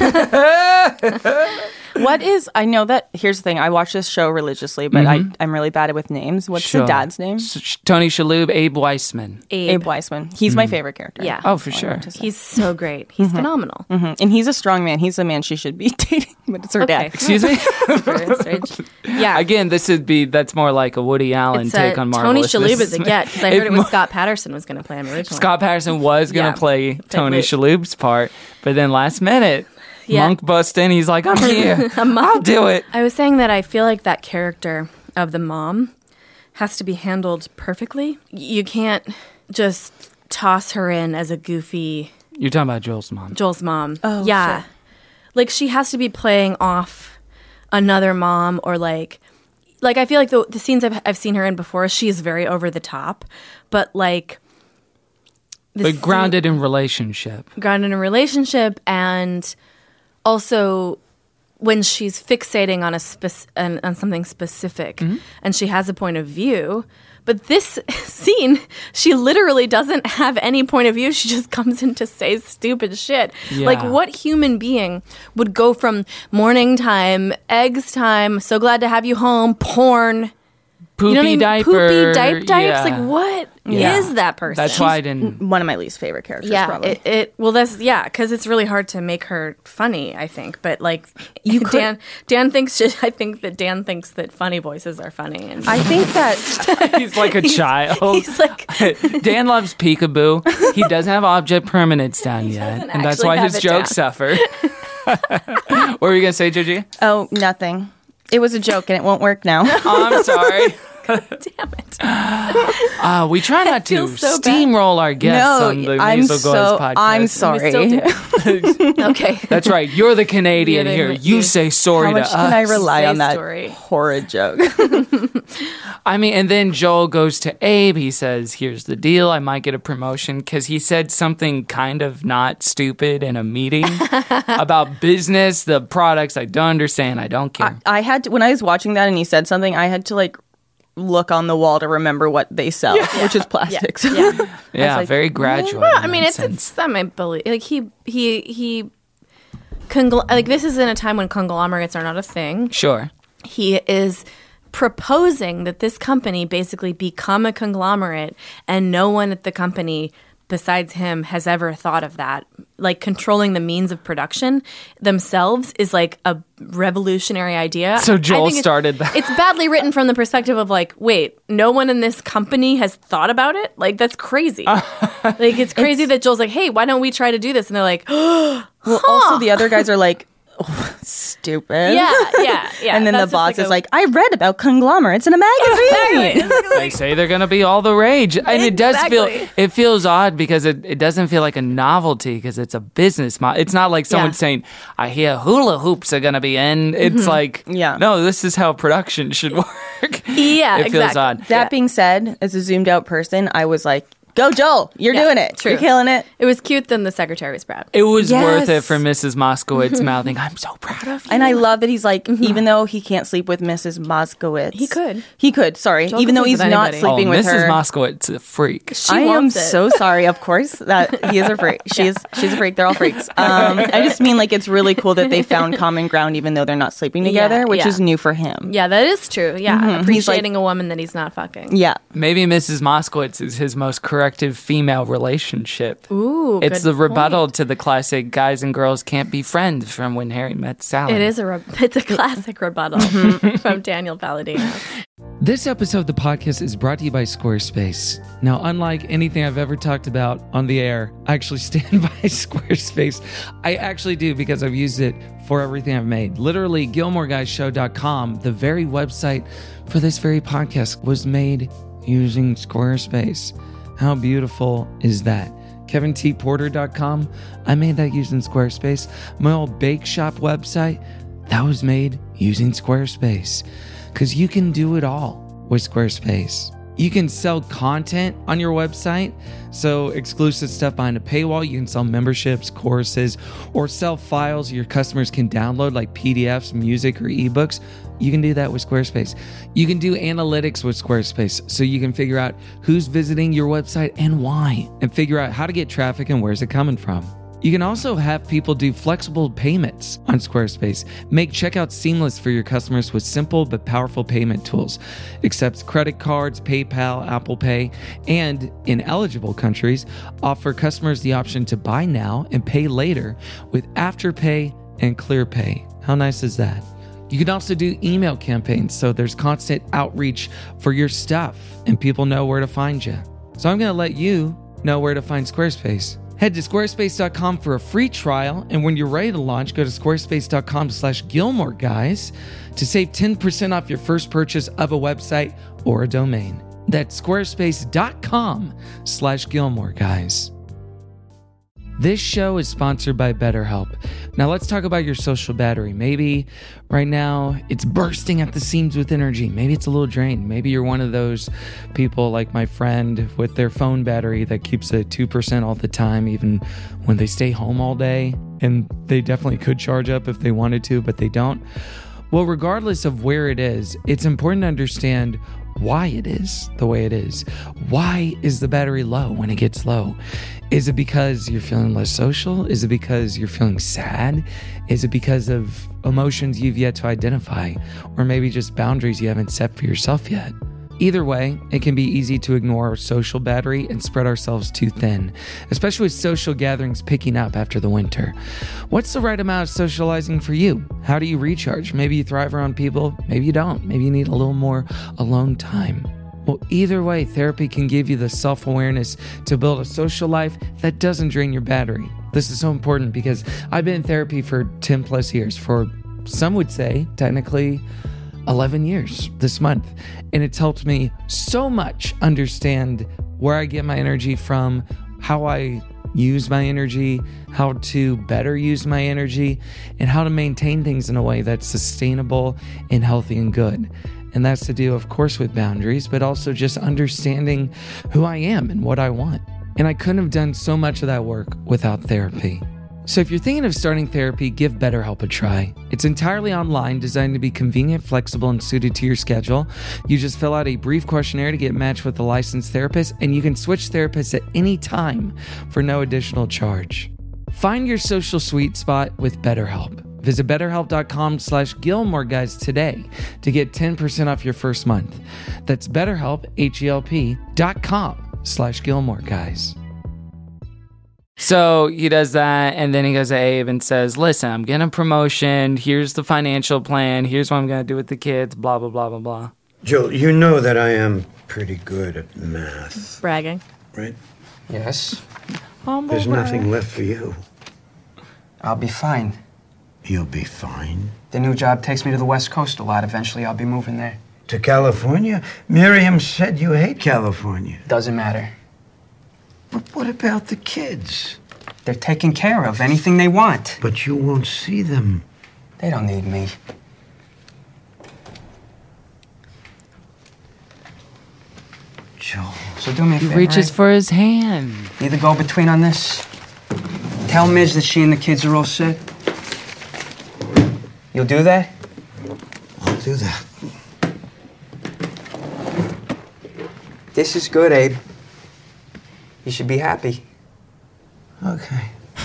that. What is, I know that, here's the thing, I watch this show religiously, but I'm really bad with names. What's Sure. the dad's name? Tony Shalhoub, Abe Weissman. Abe Weissman. He's my favorite character. Yeah. Oh, for sure. He's so great. He's phenomenal. And he's a strong man. He's the man she should be dating, but it's her Okay. dad. Excuse me? Yeah. Again, that's more like a Woody Allen It's take on Marvelous Tony Shalhoub Mrs. is a Smith. get because I heard it was Scott Patterson was going to play him originally. Scott Patterson was going to Yeah. play Tony Luke. Shalhoub's part, but then last minute, Yeah. Monk bust in. He's like, I'm here. I'll do it. I was saying that I feel like that character of the mom has to be handled perfectly. You can't just toss her in as a goofy You're talking about Joel's mom. Joel's mom. Oh, yeah. sure. Like she has to be playing off another mom or like I feel like the scenes I've seen her in before, she is very over the top, but like But grounded in relationship. grounded in a relationship, and also when she's fixating on on something specific and she has a point of view, But this scene, she literally doesn't have any point of view. She just comes in to say stupid shit. Yeah. Like, what human being would go from morning time, eggs time, so glad to have you home, porn, Poopy diaper. Poopy diapers? Yeah. Like, what is that person? That's why I didn't. One of my least favorite characters, Yeah, probably. because it's really hard to make her funny, I think. But like, Dan thinks I think that Dan thinks that funny voices are funny, and I think that He's like a child. he's like, Dan loves peekaboo. He doesn't have object permanence down yet, and that's actually why have his it jokes down. suffer. What were you gonna say, Gigi? oh, nothing. It was a joke and it won't work now. Oh, I'm sorry. damn it. We try not to feels so bad. steamroll our guests on the I'm Nasal Goys podcast. I'm We sorry. still do. Okay. That's right. You're the Canadian You're the- here. You say sorry How to much can I us. rely Say on that story. horrid joke? I mean, and then Joel goes to Abe. He says, here's the deal. I might get a promotion because he said something kind of not stupid in a meeting about business, the products. I don't understand. I don't care. I had to, when I was watching that and he said something, I had to like look on the wall to remember what they sell, which is plastics. Yeah, like, very gradual. Well, in I mean, that it's sense. some I believe. Like like this is in a time when conglomerates are not a thing. Sure. He is proposing that this company basically become a conglomerate, and no one at the company besides him has ever thought of that. Like controlling the means of production themselves is like a revolutionary idea. So I Joel think started that. It's badly written from the perspective of like, wait, no one in this company has thought about it? Like, that's crazy. Like, it's crazy that Joel's like, hey, why don't we try to do this? And they're like, Well, also the other guys are like, oh, stupid. yeah. And then That's the boss just like is like, I read about conglomerates in a magazine. They say they're going to be all the rage. And it does Exactly. it feels odd because it doesn't feel like a novelty because it's a business model. It's not like someone saying, I hear hula hoops are going to be in. It's like, no, this is how production should work. Yeah, It feels odd. That being said, as a zoomed out person, I was like, go Joel, you're doing it. true. You're killing it. It was cute, then the secretary was proud. It was Yes. worth it for Mrs. Moskowitz mouthing, I'm so proud of you. And I love that he's like, even though he can't sleep with Mrs. Moskowitz. He could. Sorry. Joel even can though sleep he's with not anybody. sleeping with Mrs. her. Moskowitz is a freak. I am wants it. so sorry, of course, that he is a freak. She's a freak. They're all freaks. I just mean like it's really cool that they found common ground even though they're not sleeping together, which is new for him. Yeah, that is true. Yeah, Mhm. appreciating a woman that he's not fucking. Yeah. Maybe Mrs. Moskowitz is his most corrective female relationship. Ooh, It's good the rebuttal to the classic guys and girls can't be friends from When Harry Met Sally. It is it's a classic rebuttal from Daniel Palladino. This episode of the podcast is brought to you by Squarespace. Now, unlike anything I've ever talked about on the air, I actually stand by Squarespace. I actually do because I've used it for everything I've made. Literally, GilmoreGuysShow.com, the very website for this very podcast, was made using Squarespace. How beautiful is that? KevinTPorter.com, I made that using Squarespace. My old bake shop website, that was made using Squarespace. Because you can do it all with Squarespace. You can sell content on your website, so exclusive stuff behind a paywall. You can sell memberships, courses, or sell files your customers can download like PDFs, music, or ebooks. You can do that with Squarespace. You can do analytics with Squarespace, so you can figure out who's visiting your website and why, and figure out how to get traffic and where's it coming from. You can also have people do flexible payments on Squarespace. Make checkout seamless for your customers with simple but powerful payment tools. Accepts credit cards, PayPal, Apple Pay, and in eligible countries, offer customers the option to buy now and pay later with Afterpay and ClearPay. How nice is that? You can also do email campaigns, so there's constant outreach for your stuff and people know where to find you. So I'm going to let you know where to find Squarespace. Head to squarespace.com for a free trial, and when you're ready to launch, go to squarespace.com/Gilmore Guys to save 10% off your first purchase of a website or a domain. That's squarespace.com/Gilmore Guys. This show is sponsored by BetterHelp. Now let's talk about your social battery. Maybe right now it's bursting at the seams with energy. Maybe it's a little drained. Maybe you're one of those people like my friend with their phone battery that keeps it 2% all the time, even when they stay home all day. And they definitely could charge up if they wanted to, but they don't. Well, regardless of where it is, it's important to understand why it is the way it is. Why is the battery low when it gets low? Is it because you're feeling less social? Is it because you're feeling sad? Is it because of emotions you've yet to identify? Or maybe just boundaries you haven't set for yourself yet? Either way, it can be easy to ignore our social battery and spread ourselves too thin, especially with social gatherings picking up after the winter. What's the right amount of socializing for you? How do you recharge? Maybe you thrive around people, maybe you don't. Maybe you need a little more alone time. Well, either way, therapy can give you the self-awareness to build a social life that doesn't drain your battery. This is so important because I've been in therapy for 10 plus years, for some would say, technically, 11 years this month. And it's helped me so much understand where I get my energy from, how I use my energy, how to better use my energy, and how to maintain things in a way that's sustainable and healthy and good. And that's to do, of course, with boundaries, but also just understanding who I am and what I want. And I couldn't have done so much of that work without therapy. So if you're thinking of starting therapy, give BetterHelp a try. It's entirely online, designed to be convenient, flexible, and suited to your schedule. You just fill out a brief questionnaire to get matched with a licensed therapist, and you can switch therapists at any time for no additional charge. Find your social sweet spot with BetterHelp. Visit BetterHelp.com/Gilmore Guys today to get 10% off your first month. That's BetterHelp, HELP.com/Gilmore Guys. So he does that, and then he goes to Abe and says, listen, I'm getting a promotion. Here's the financial plan. Here's what I'm going to do with the kids, blah, blah, blah, blah, blah. Joel, you know that I am pretty good at math. Bragging. Right? Yes. There's nothing left for you. I'll be fine. You'll be fine. The new job takes me to the West Coast a lot. Eventually, I'll be moving there. To California? Miriam said you hate California. Doesn't matter. But what about the kids? They're taken care of. Anything they want. But you won't see them. They don't need me. Joel. So do me a favor. He reaches for his hand. Either go between on this. Tell Midge that she and the kids are all set. You'll do that? I'll do that. This is good, Abe. You should be happy. Okay.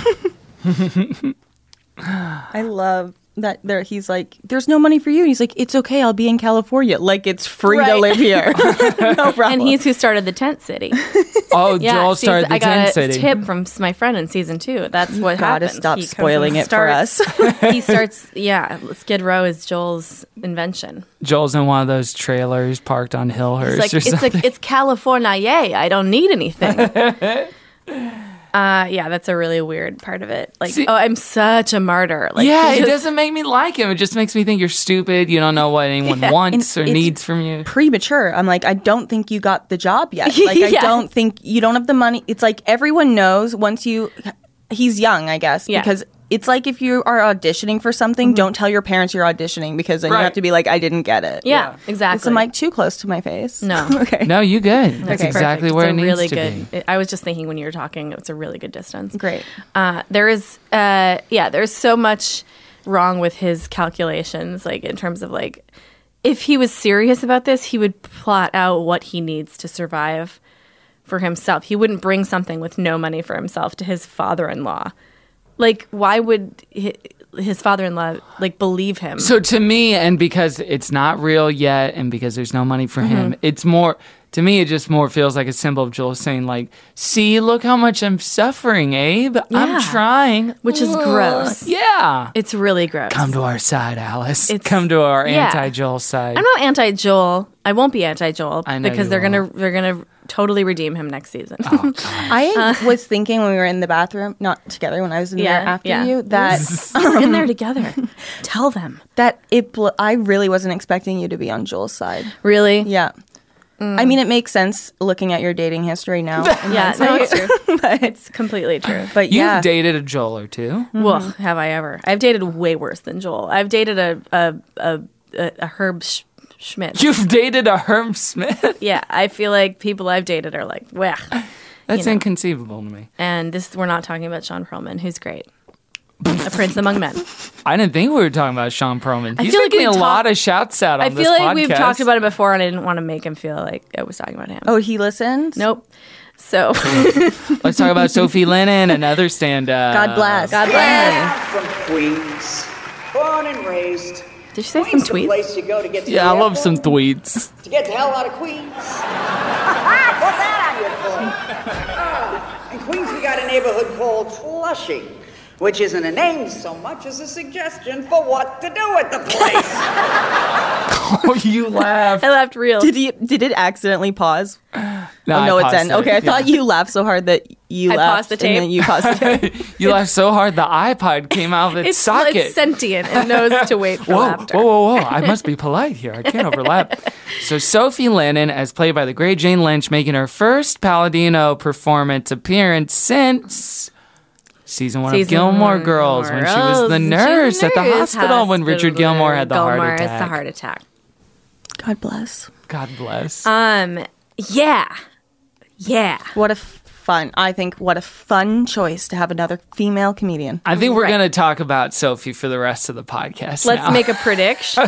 I love that he's like, there's no money for you. And he's like, it's okay, I'll be in California. Like, it's free to live here. No problem. And he's who started the tent city. Oh, Joel started the tent city. I got a tip from my friend in season 2. That's what happens. Stop spoiling it for us. He starts, Skid Row is Joel's invention. Joel's in one of those trailers parked on Hillhurst like, or something. It's California, yay, I don't need anything. That's a really weird part of it. Like, I'm such a martyr. Like, it doesn't make me like him. It just makes me think you're stupid. You don't know what anyone wants or needs from you. Premature. I'm like, I don't think you got the job yet. Like, I don't think you don't have the money. It's like everyone knows once he's young, I guess, because it's like if you are auditioning for something, don't tell your parents you're auditioning because then you have to be like, I didn't get it. Yeah, exactly. Is the mic too close to my face? No. Okay. No, you good. That's exactly perfect. where it's it needs really to good, be. I was just thinking when you were talking, it's a really good distance. Great. There's so much wrong with his calculations, like in terms of like, if he was serious about this, he would plot out what he needs to survive for himself. He wouldn't bring something with no money for himself to his father-in-law. Like, why would his father-in-law, like, believe him? So to me, and because it's not real yet, and because there's no money for him, it's more, to me, it just more feels like a symbol of Joel saying, like, see, look how much I'm suffering, Abe. I'm trying. Which is gross. Yeah. It's really gross. Come to our side, Alice. Come to our anti-Joel side. I'm not anti-Joel. I won't be anti-Joel. I know because they're gonna totally redeem him next season. Oh, I was thinking when we were in the bathroom, not together, when I was in there after you, that we're in there together. Tell them that I really wasn't expecting you to be on Joel's side. Really? Yeah. I mean, it makes sense looking at your dating history now. It's true. But it's completely true. But You've dated a Joel or two. Well, have I ever? I've dated way worse than Joel. I've dated a Herb Schmidt. You've dated a Herb Smith? Yeah, I feel like people I've dated are like, wah. That's inconceivable to me. And we're not talking about Sean Perlman, who's great. A prince among men. I didn't think we were talking about Sean Perlman. He's feel been like getting we've a lot of shouts out on I this feel like podcast. we've talked about it before, and I didn't want to make him feel like I was talking about him. Oh, he listens? Nope. So Let's talk about Sophie Lennon, another stand-up. God bless. God bless. From Queens, born and raised. Did you say some Queens the tweets? place you go to get to Yeah, the I love airport, some tweets. to get the hell out of Queens. Put that on your plate. In Queens, we got a neighborhood called Flushing, which isn't a name so much as a suggestion for what to do with the place. Oh, you laugh. I laughed real. Did it accidentally pause? No, Oh, no, I it's paused in. Okay, I thought yeah. you laughed so hard that you I laughed. paused the tape. And then you paused the tape. You laughed so hard the iPod came out of its socket. It's sentient and knows to wait for Whoa, laughter. whoa. I must be polite here. I can't overlap. So Sophie Lennon, as played by the great Jane Lynch, making her first Palladino performance appearance since season one of Gilmore Girls, when she was the nurse at the hospital when Richard Gilmore had the heart attack. It's the heart attack. God bless. God bless. Yeah. What a fun choice to have another female comedian. I think we're going to talk about Sophie for the rest of the podcast. Let's now. make a prediction.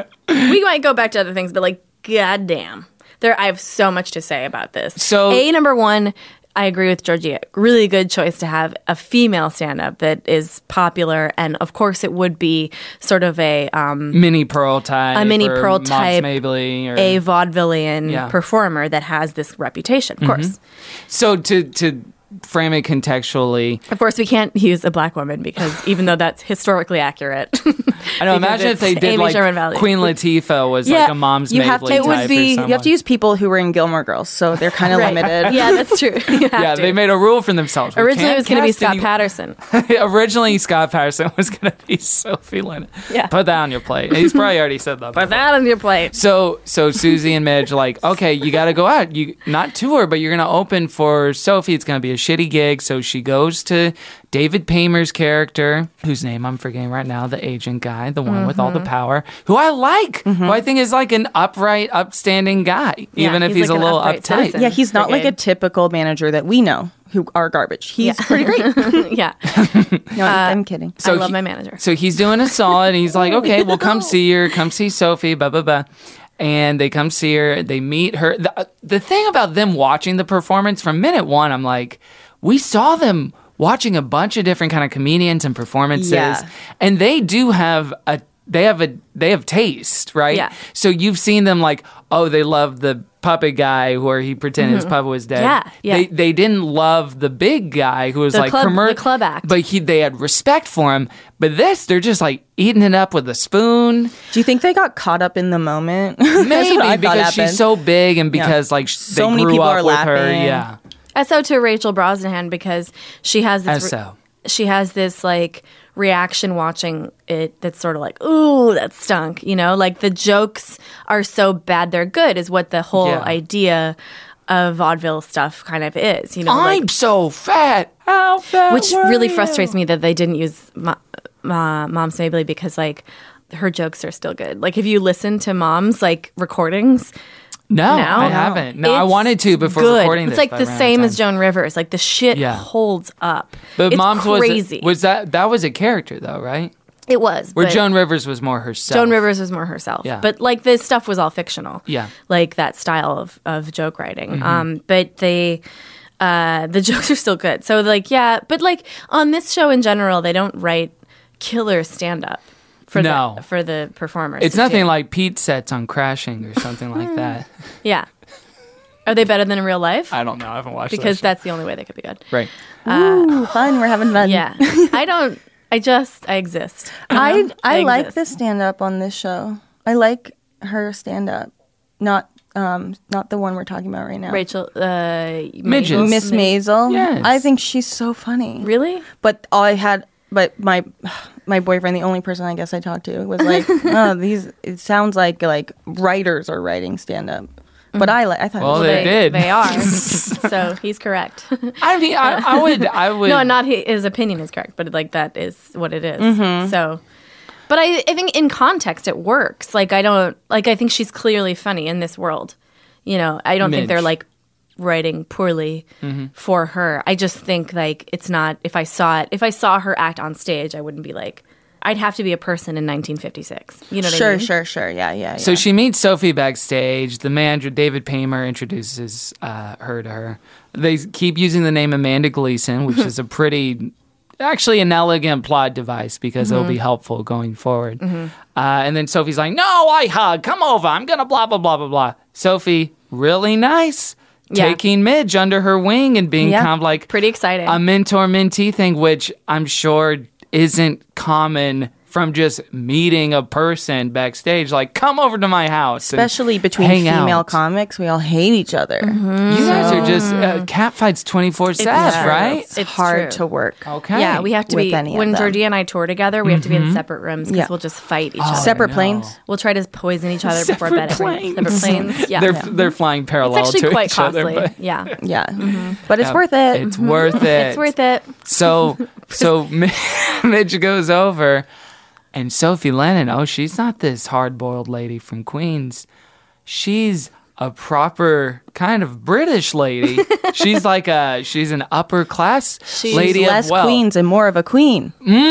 We might go back to other things, but like, goddamn. I have so much to say about this. So, number one, I agree with Georgie. Really good choice to have a female stand-up that is popular, and of course, it would be sort of a mini Pearl type, Mabley, or a vaudevillian performer that has this reputation. Of course. So to frame it contextually, of course, we can't use a black woman because even though that's historically accurate, I know. Imagine if they did Amy like Sherman-Valley. Queen Latifah was like a Mom's Mabley type. You have to use people who were in Gilmore Girls, so they're kind of limited. Yeah, that's true. They made a rule for themselves. Originally, it was going to be Scott Patterson. Originally, Scott Patterson was going to be Sophie Lennon. Yeah. Put that on your plate. He's probably already said that. Put that on your plate. So Susie and Midge like, okay, you got to go out. You not tour, but you're going to open for Sophie. It's going to be a shitty gig. So she goes to David Paymer's character, whose name I'm forgetting right now, the agent guy, the one with all the power, who I like, who I think is like an upright, upstanding guy, even if he's like a little uptight. Citizen. Yeah, he's not like a typical manager that we know who are garbage. He's pretty great. Yeah. No, I'm kidding. So I love my manager. So he's doing a solid. And he's like, okay, well, come see her. Come see Sophie, blah, blah, blah. And they come see her. They meet her. The thing about them watching the performance from minute one, I'm like, we saw them watching a bunch of different kind of comedians and performances, and they do have they have taste, right? Yeah. So you've seen them like, oh, they love the puppet guy where he pretended his puppet was dead. Yeah. They didn't love the big guy who was The like club- the club act. but they had respect for him. But this, they're just like eating it up with a spoon. Do you think they got caught up in the moment? Maybe because she's so big and because like so they many grew people up are with laughing. her. Yeah. SO to Rachel Brosnahan because she has this. SO. She has this like reaction watching it that's sort of like, ooh, that stunk. You know, like the jokes are so bad they're good is what the whole idea of vaudeville stuff kind of is. You know, I'm so fat. How fat? which really frustrates me that they didn't use Mom's Mabley because like her jokes are still good. Like if you listen to Mom's like recordings. No, I haven't. No, I wanted to before recording this. It's like the same as Joan Rivers. Like the shit holds up. But it's Mom's crazy. was that was a character though, right? It was. Where but Joan Rivers was more herself. Joan Rivers was more herself. Yeah. But like this stuff was all fictional. Yeah. Like that style of joke writing. Mm-hmm. But the jokes are still good. So like, yeah. But like on this show in general, they don't write killer stand-up. For the performers. It's nothing like Pete sets on Crashing or something like that. Yeah. Are they better than in real life? I don't know. I haven't watched because that that's the only way they could be good. Right. Ooh, fun. We're having fun. Yeah. I exist. I like the stand up on this show. I like her stand up. Not the one we're talking about right now. Rachel Midges. Miss Maisel. Yes. I think she's so funny. Really? But my boyfriend, the only person I guess I talked to, was like, it sounds like writers are writing stand up. But I thought well, they did. They are. So he's correct. I mean, I would. No, not his opinion is correct, but like that is what it is. Mm-hmm. So, but I think in context it works. Like I think she's clearly funny in this world. You know, I don't think they're like writing poorly for her. I just think like it's not. If I saw her act on stage, I wouldn't be like. I'd have to be a person in 1956. You know what I mean? Sure. Yeah. So she meets Sophie backstage. The manager, David Paymer, introduces her to her. They keep using the name Amanda Gleason, which is actually an elegant plot device because it'll be helpful going forward. And then Sophie's like, no, I hug. Come over. I'm going to blah, blah, blah, blah, blah. Sophie, really nice. Yeah. Taking Midge under her wing and being kind of like pretty exciting. A mentor-mentee thing, which I'm sure isn't common from just meeting a person backstage. Like, come over to my house. Especially between female comics, we all hate each other. You guys are just catfights 24/7, right? It's hard to work. Okay. Yeah, we have to be, when Georgie and I tour together, we have to be in separate rooms because we'll just fight each other. Separate planes? We'll try to poison each other before bed. Separate planes. Yeah. They're flying parallel it's actually to quite each costly. other. But Yeah. But it's worth it. It's worth it. It's worth it. So Midge goes over. And Sophie Lennon, she's not this hard-boiled lady from Queens. She's a proper kind of British lady. She's an upper-class lady She's less of wealth. Queens and more of a queen.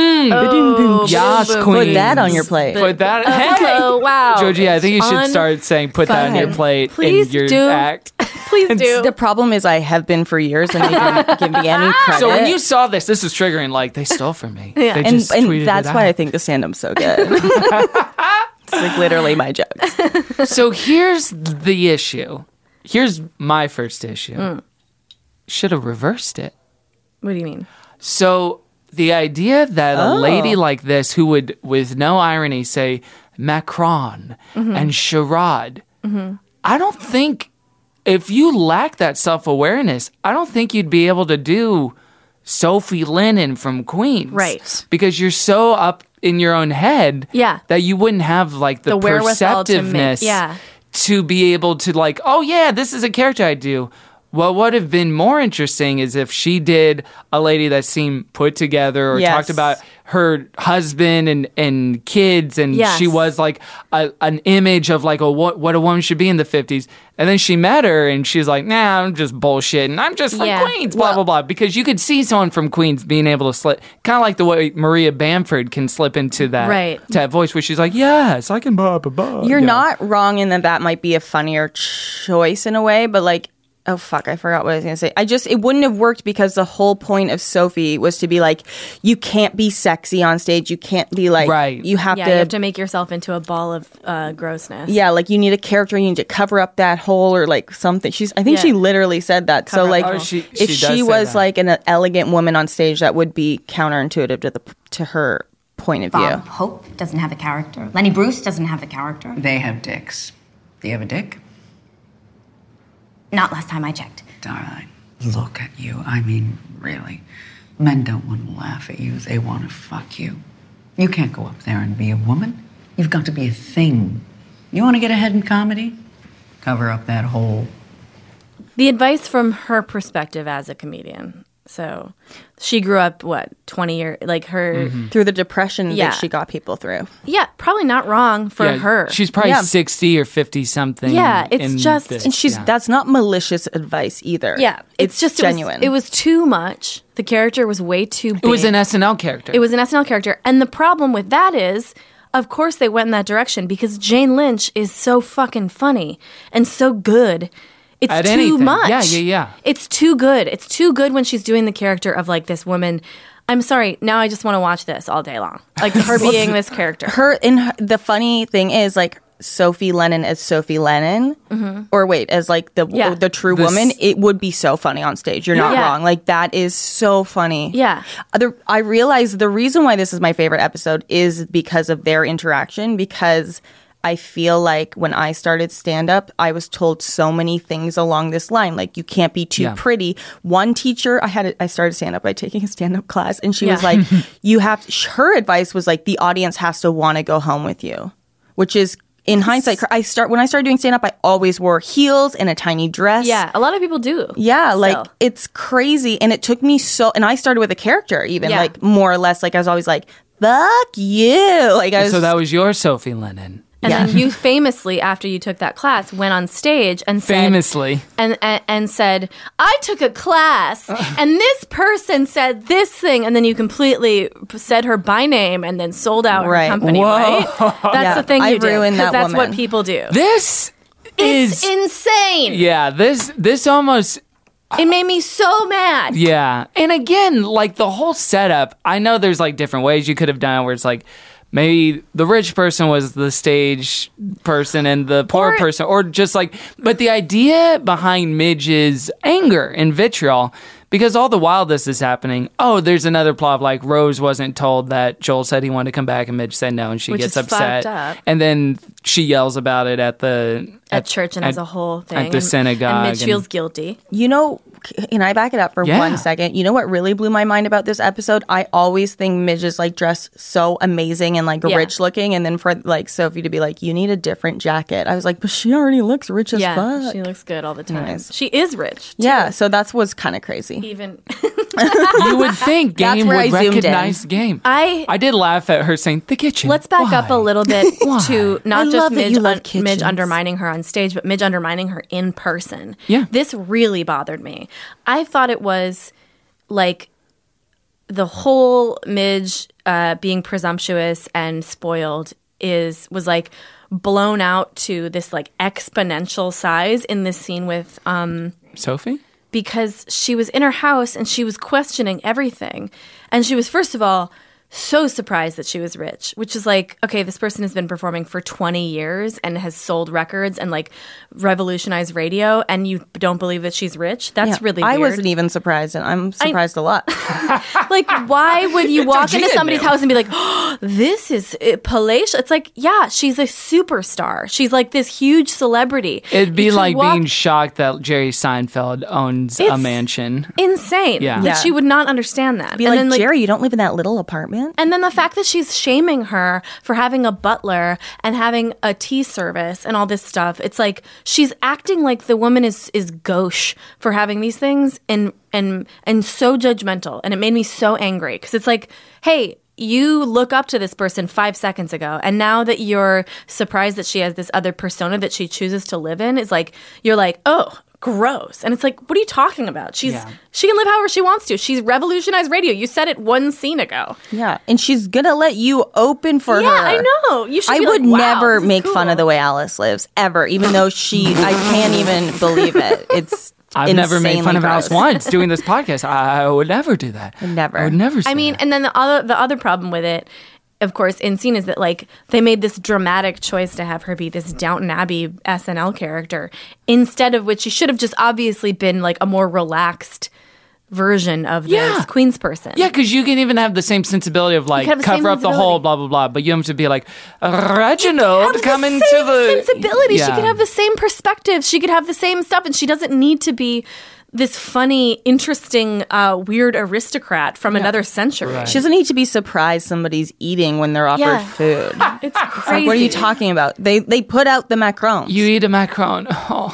Yes, Queens. Put that on your plate. Put that. Oh, wow. Georgie, I think you should start saying "put that on your plate" Please in your do. act. Please do. The problem is I have been for years and they didn't give me any credit. So when you saw this was triggering. Like, they stole from me. Yeah. They just tweeted and that's it why out. I think the stand-up's so good. It's like literally my jokes. So here's the issue. Here's my first issue. Should have reversed it. What do you mean? So the idea that a lady like this who would, with no irony, say Macron and charade, I don't think, if you lack that self-awareness, I don't think you'd be able to do Sophie Lennon from Queens. Right. Because you're so up in your own head that you wouldn't have like the perceptiveness to be able to like, oh yeah, this is a character I do. What would have been more interesting is if she did a lady that seemed put together or talked about her husband and kids, and she was like an image of like what a woman should be in the 50s. And then she met her and she's like, nah, I'm just bullshitting. I'm just from Queens, blah, blah, blah. Because you could see someone from Queens being able to slip, kind of like the way Maria Bamford can slip into that, that voice where she's like, yes, I can blah, blah, blah. You're not wrong in that might be a funnier choice in a way, but like, oh, fuck, I forgot what I was going to say. It wouldn't have worked because the whole point of Sophie was to be like, you can't be sexy on stage. You can't be like, you have to make yourself into a ball of grossness. Yeah, like you need a character, you need to cover up that hole or like something. I think she literally said that. So like, if she was like an elegant woman on stage, that would be counterintuitive to her point of view. Bob Hope doesn't have a character. Lenny Bruce doesn't have a character. They have dicks. Do you have a dick? Not last time I checked. Darling, look at you. I mean, really. Men don't want to laugh at you. They want to fuck you. You can't go up there and be a woman. You've got to be a thing. You want to get ahead in comedy? Cover up that hole. The advice from her perspective as a comedian. So she grew up, 20 years, like her... Through the depression that she got people through. Yeah, probably not wrong for her. She's probably 60 or 50 something. Yeah, it's just... And that's not malicious advice either. Yeah, it's just genuine. It was too much. The character was way too big. It was an SNL character. It was an SNL character. And the problem with that is... Of course they went in that direction because Jane Lynch is so fucking funny and so good. It's At too anything. much. Yeah. It's too good. It's too good when she's doing the character of like this woman. I'm sorry. Now I just want to watch this all day long. Like her being this character. The funny thing is like Sophie Lennon as Sophie Lennon, or as like the true woman. It would be so funny on stage. You're not wrong. Like that is so funny. Yeah. I realize the reason why this is my favorite episode is because of their interaction. Because I feel like when I started stand-up, I was told so many things along this line. Like, you can't be too pretty. One teacher, I started stand-up by taking a stand-up class, and she was like, her advice was like, the audience has to want to go home with you. Which is, in hindsight, when I started doing stand-up, I always wore heels and a tiny dress. Yeah, a lot of people do. Yeah, still. like, it's crazy. And it took me and I started with a character even, like, more or less, like, I was always like, fuck you. Like, so that was your Sophie Lennon. And then you famously, after you took that class, went on stage and said, and said, I took a class and this person said this thing. And then you completely said her by name and then sold out her company, right? That's the thing you did. Because that's what people do. This is insane. Yeah, this almost... It made me so mad. Yeah. And again, like the whole setup, I know there's like different ways you could have done it where it's like, maybe the rich person was the stage person and the poor person, or just like, but the idea behind Midge's anger and vitriol, because all the while this is happening, there's another plot of like Rose wasn't told that Joel said he wanted to come back and Midge said no, and she gets upset. And then she yells about it at church and as a whole thing. At the synagogue. And Midge feels guilty. You know, can I back it up for 1 second? You know what really blew my mind about this episode? I always think Midge is like dressed so amazing and like rich looking, and then for like Sophie to be like, you need a different jacket. I was like, but she already looks rich as fuck. She looks good all the time. She is rich, too. Yeah, so that's what's kind of crazy. Even you would think Game would recognize Game. I did laugh at her saying the kitchen. Let's back up a little bit to not just Midge undermining her on stage, but Midge undermining her in person. Yeah. This really bothered me. I thought it was like the whole Midge being presumptuous and spoiled was like blown out to this like exponential size in this scene with Sophie. Because she was in her house and she was questioning everything. And she was, first of all, so surprised that she was rich, which is like, okay, this person has been performing for 20 years and has sold records and like revolutionized radio, and you don't believe that she's rich? That's really weird. I wasn't even surprised, and I'm surprised a lot. Like, why would you walk into somebody's house and be like, oh, this is palatial? It's like, yeah, she's a superstar. She's like this huge celebrity. It'd be like being shocked that Jerry Seinfeld owns a mansion. Insane. Yeah. That she would not understand that. Be like, Jerry, you don't live in that little apartment? And then the fact that she's shaming her for having a butler and having a tea service and all this stuff, it's like she's acting like the woman is gauche for having these things and so judgmental. And it made me so angry because it's like, hey, you look up to this person 5 seconds ago, and now that you're surprised that she has this other persona that she chooses to live in, is like, you're like, oh, gross. And it's like, what are you talking about? She can live however she wants to. She's revolutionized radio. You said it one scene ago. Yeah, and she's gonna let you open for her. Yeah, I know. You should. I would never make fun of the way Alice lives ever, even though I can't even believe it. I've never made fun of Alice once doing this podcast. I would never do that. Never. I would never say that. And then the other problem with it, of course, in scene is that like they made this dramatic choice to have her be this Downton Abbey SNL character, instead of which she should have just obviously been like a more relaxed version of this Queen's person. Yeah, because you can even have the same sensibility of like cover up the whole blah blah blah, but you have to be like Reginald coming to the sensibility. Yeah. She could have the same perspective. She could have the same stuff, and she doesn't need to be this funny, interesting, weird aristocrat from another century. Right. She doesn't need to be surprised somebody's eating when they're offered food. It's crazy. Like, what are you talking about? They put out the macarons. You eat a macaron.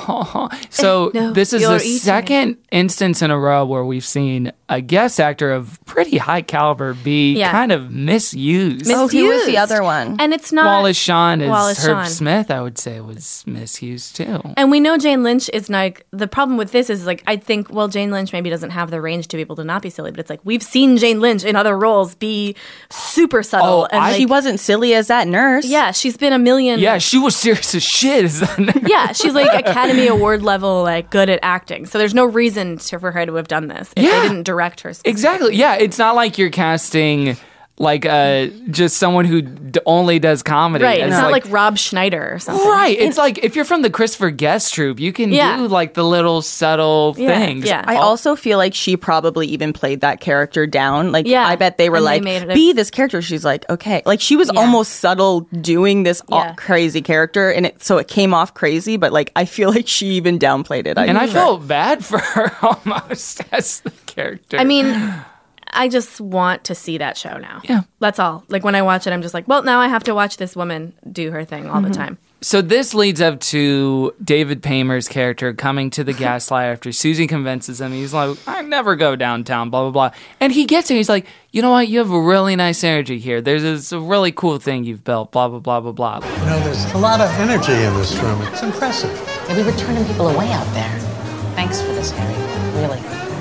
So this is the second instance in a row where we've seen a guest actor of pretty high caliber be kind of misused. Oh, who was the other one? And it's not Wallace Shawn as Herb Smith, I would say, was misused too. And we know Jane Lynch is like, the problem with this is like, I think, well, Jane Lynch maybe doesn't have the range to be able to not be silly, but it's like, we've seen Jane Lynch in other roles be super subtle. And she wasn't silly as that nurse. Yeah, she's been a million. Yeah, she was serious as shit as that nurse. Yeah, she's like Academy Award level, like good at acting. So there's no reason for her to have done this if they didn't direct her specifically. Exactly. Yeah, it's not like you're casting like just someone who only does comedy. Right. It's not like Rob Schneider or something. Right. It's like if you're from the Christopher Guest troupe, you can do like the little subtle things. Yeah. I also feel like she probably even played that character down. Like, I bet they were like, be this character. She's like, okay. Like, she was almost subtle doing this crazy character, and so it came off crazy, but like, I feel like she even downplayed it. I felt bad for her almost as the character. I mean, I just want to see that show now. Yeah. That's all. Like, when I watch it, I'm just like, well, now I have to watch this woman do her thing all the time. So this leads up to David Paymer's character coming to the Gaslight after Susie convinces him. He's like, I never go downtown, blah, blah, blah. And he gets it. He's like, you know what? You have a really nice energy here. There's this really cool thing you've built, blah, blah, blah, blah, blah. You know, there's a lot of energy in this room. It's impressive. Yeah, we were turning people away out there. Thanks for this, Harry. Really.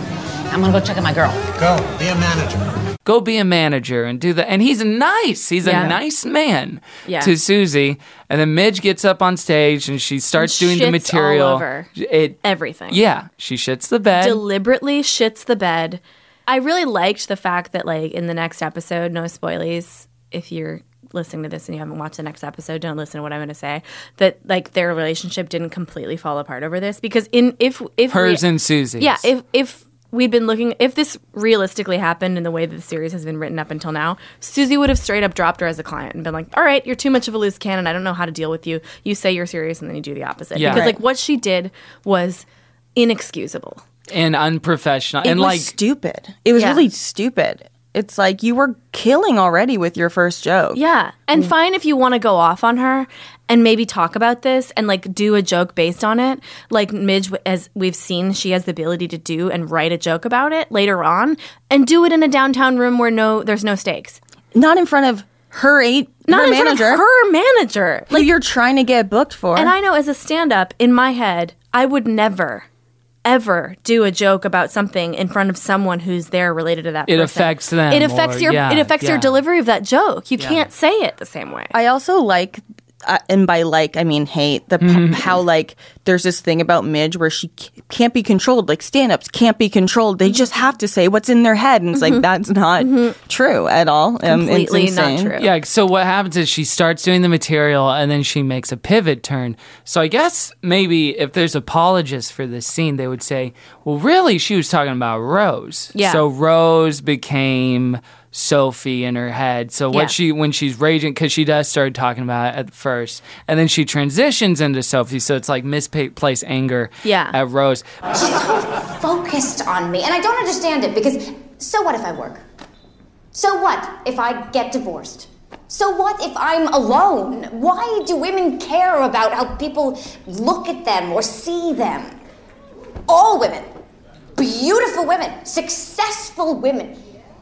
I'm gonna go check on my girl. Go, be a manager. Go be a manager and do that. And he's nice. He's a nice man to Susie. And then Midge gets up on stage and she starts doing the material. All over everything. Yeah. She shits the bed. Deliberately shits the bed. I really liked the fact that, like, in the next episode, no spoilies, if you're listening to this and you haven't watched the next episode, don't listen to what I'm going to say, that, like, their relationship didn't completely fall apart over this. Because if hers and Susie's. Yeah, if we'd been looking, if this realistically happened in the way that the series has been written up until now, Susie would have straight up dropped her as a client and been like, all right, you're too much of a loose cannon. I don't know how to deal with you. You say you're serious and then you do the opposite. Yeah. Because like what she did was inexcusable. And unprofessional. It and was like stupid. It was really stupid. It's like you were killing already with your first joke. Yeah. And fine if you want to go off on her and maybe talk about this and like do a joke based on it. Like Midge, as we've seen, she has the ability to do and write a joke about it later on and do it in a downtown room where there's no stakes. Not in front of her manager. Her manager. Like you're trying to get booked for. And I know as a stand-up, in my head, I would never ever do a joke about something in front of someone who's there related to that person. It affects them. It affects your delivery of that joke. You can't say it the same way. I also like, and by like I mean hate, how like there's this thing about Midge where she can't be controlled. Like stand-ups can't be controlled. They just have to say what's in their head, and it's like that's not true at all. Completely it's not true. Yeah, so what happens is she starts doing the material and then she makes a pivot turn. So I guess maybe if there's apologists for this scene, they would say, well, really, she was talking about Rose. Yeah. So Rose became Sophie in her head. So when she's raging, because she does start talking about it at first, and then she transitions into Sophie. So it's like misplaced anger at Rose. She's so focused on me, and I don't understand it because so what if I work? So what if I get divorced? So what if I'm alone? Why do women care about how people look at them or see them? All women, beautiful women, successful women.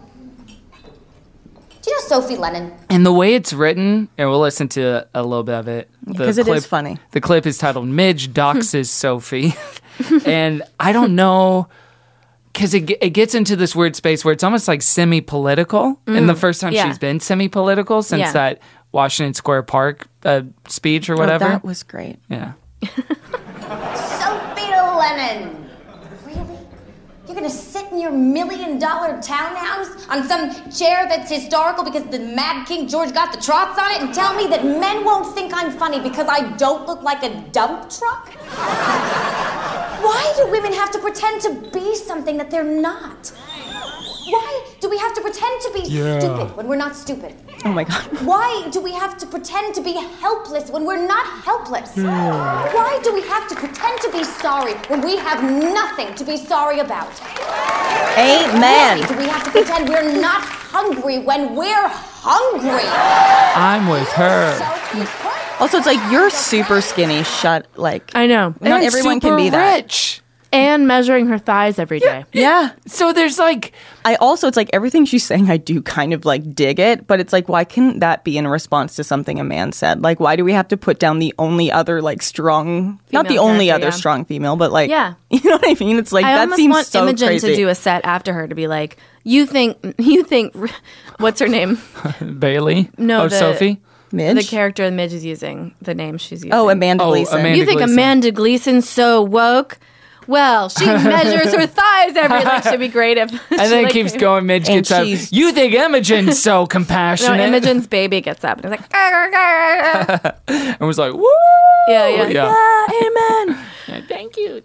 Do you know Sophie Lennon? And the way it's written, and we'll listen to a little bit of it. Because it is funny. The clip is titled Midge Doxes Sophie. And I don't know, because it gets into this weird space where it's almost like semi-political. And the first time she's been semi-political since that Washington Square Park speech or whatever. Oh, that was great. Yeah. Sophie Lennon. Really? You're gonna sit in your $1 million townhouse on some chair that's historical because the Mad King George got the trots on it and tell me that men won't think I'm funny because I don't look like a dump truck? Why do women have to pretend to be something that they're not? Why do we have to pretend to be stupid when we're not stupid? Oh my God. Why do we have to pretend to be helpless when we're not helpless? Why do we have to pretend to be sorry when we have nothing to be sorry about? Amen. Why do we have to pretend we're not hungry when we're hungry? I'm with her. Also, it's like you're super skinny. I know. Not everyone can be that. Rich. And measuring her thighs every day. Yeah. So there's like... it's like everything she's saying, I do kind of like dig it, but it's like, why couldn't that be in response to something a man said? Like, why do we have to put down the only other like strong, female not the only character, other strong female, but like, yeah. You know what I mean? It's like, that seems so crazy. I almost want Imogen to do a set after her to be like, you think, what's her name? Bailey? No, Sophie? Midge? The character Midge is using, the name she's using. Oh, Amanda Gleason. You think Amanda Gleason's so woke? Well, she measures her thighs every day. Should be great if. And then it keeps going. Midge gets up. You think Imogen's so compassionate? No, Imogen's baby gets up and it's like, and was like, woo! Yeah. Amen. Thank you.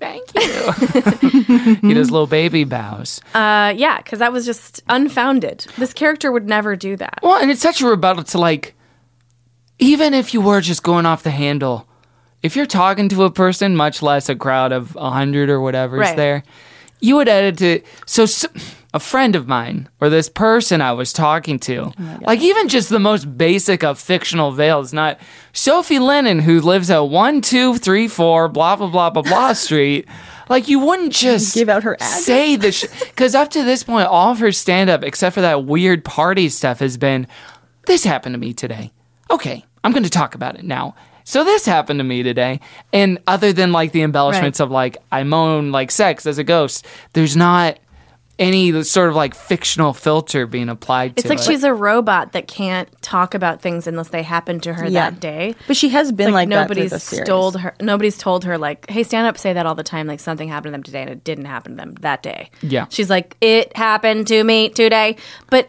He does little baby bows. Yeah, because that was just unfounded. This character would never do that. Well, and it's such a rebuttal to like, even if you were just going off the handle. If you're talking to a person, much less a crowd of 100 or whatever is there, you would edit it. So a friend of mine or this person I was talking to. Like even just the most basic of fictional veils, not Sophie Lennon who lives at 1234 blah blah blah blah blah street. Like you wouldn't just give out her address. Say this because up to this point, all of her stand-up, except for that weird party stuff, has been, this happened to me today. Okay, I'm going to talk about it now. So this happened to me today. And other than like the embellishments of like I moan like sex as a ghost, there's not any sort of like fictional filter being applied to it. It's like she's a robot that can't talk about things unless they happen to her that day. But she has been like that through the series. Nobody's told her like, hey, stand up, say that all the time. Like something happened to them today and it didn't happen to them that day. Yeah. She's like, it happened to me today. But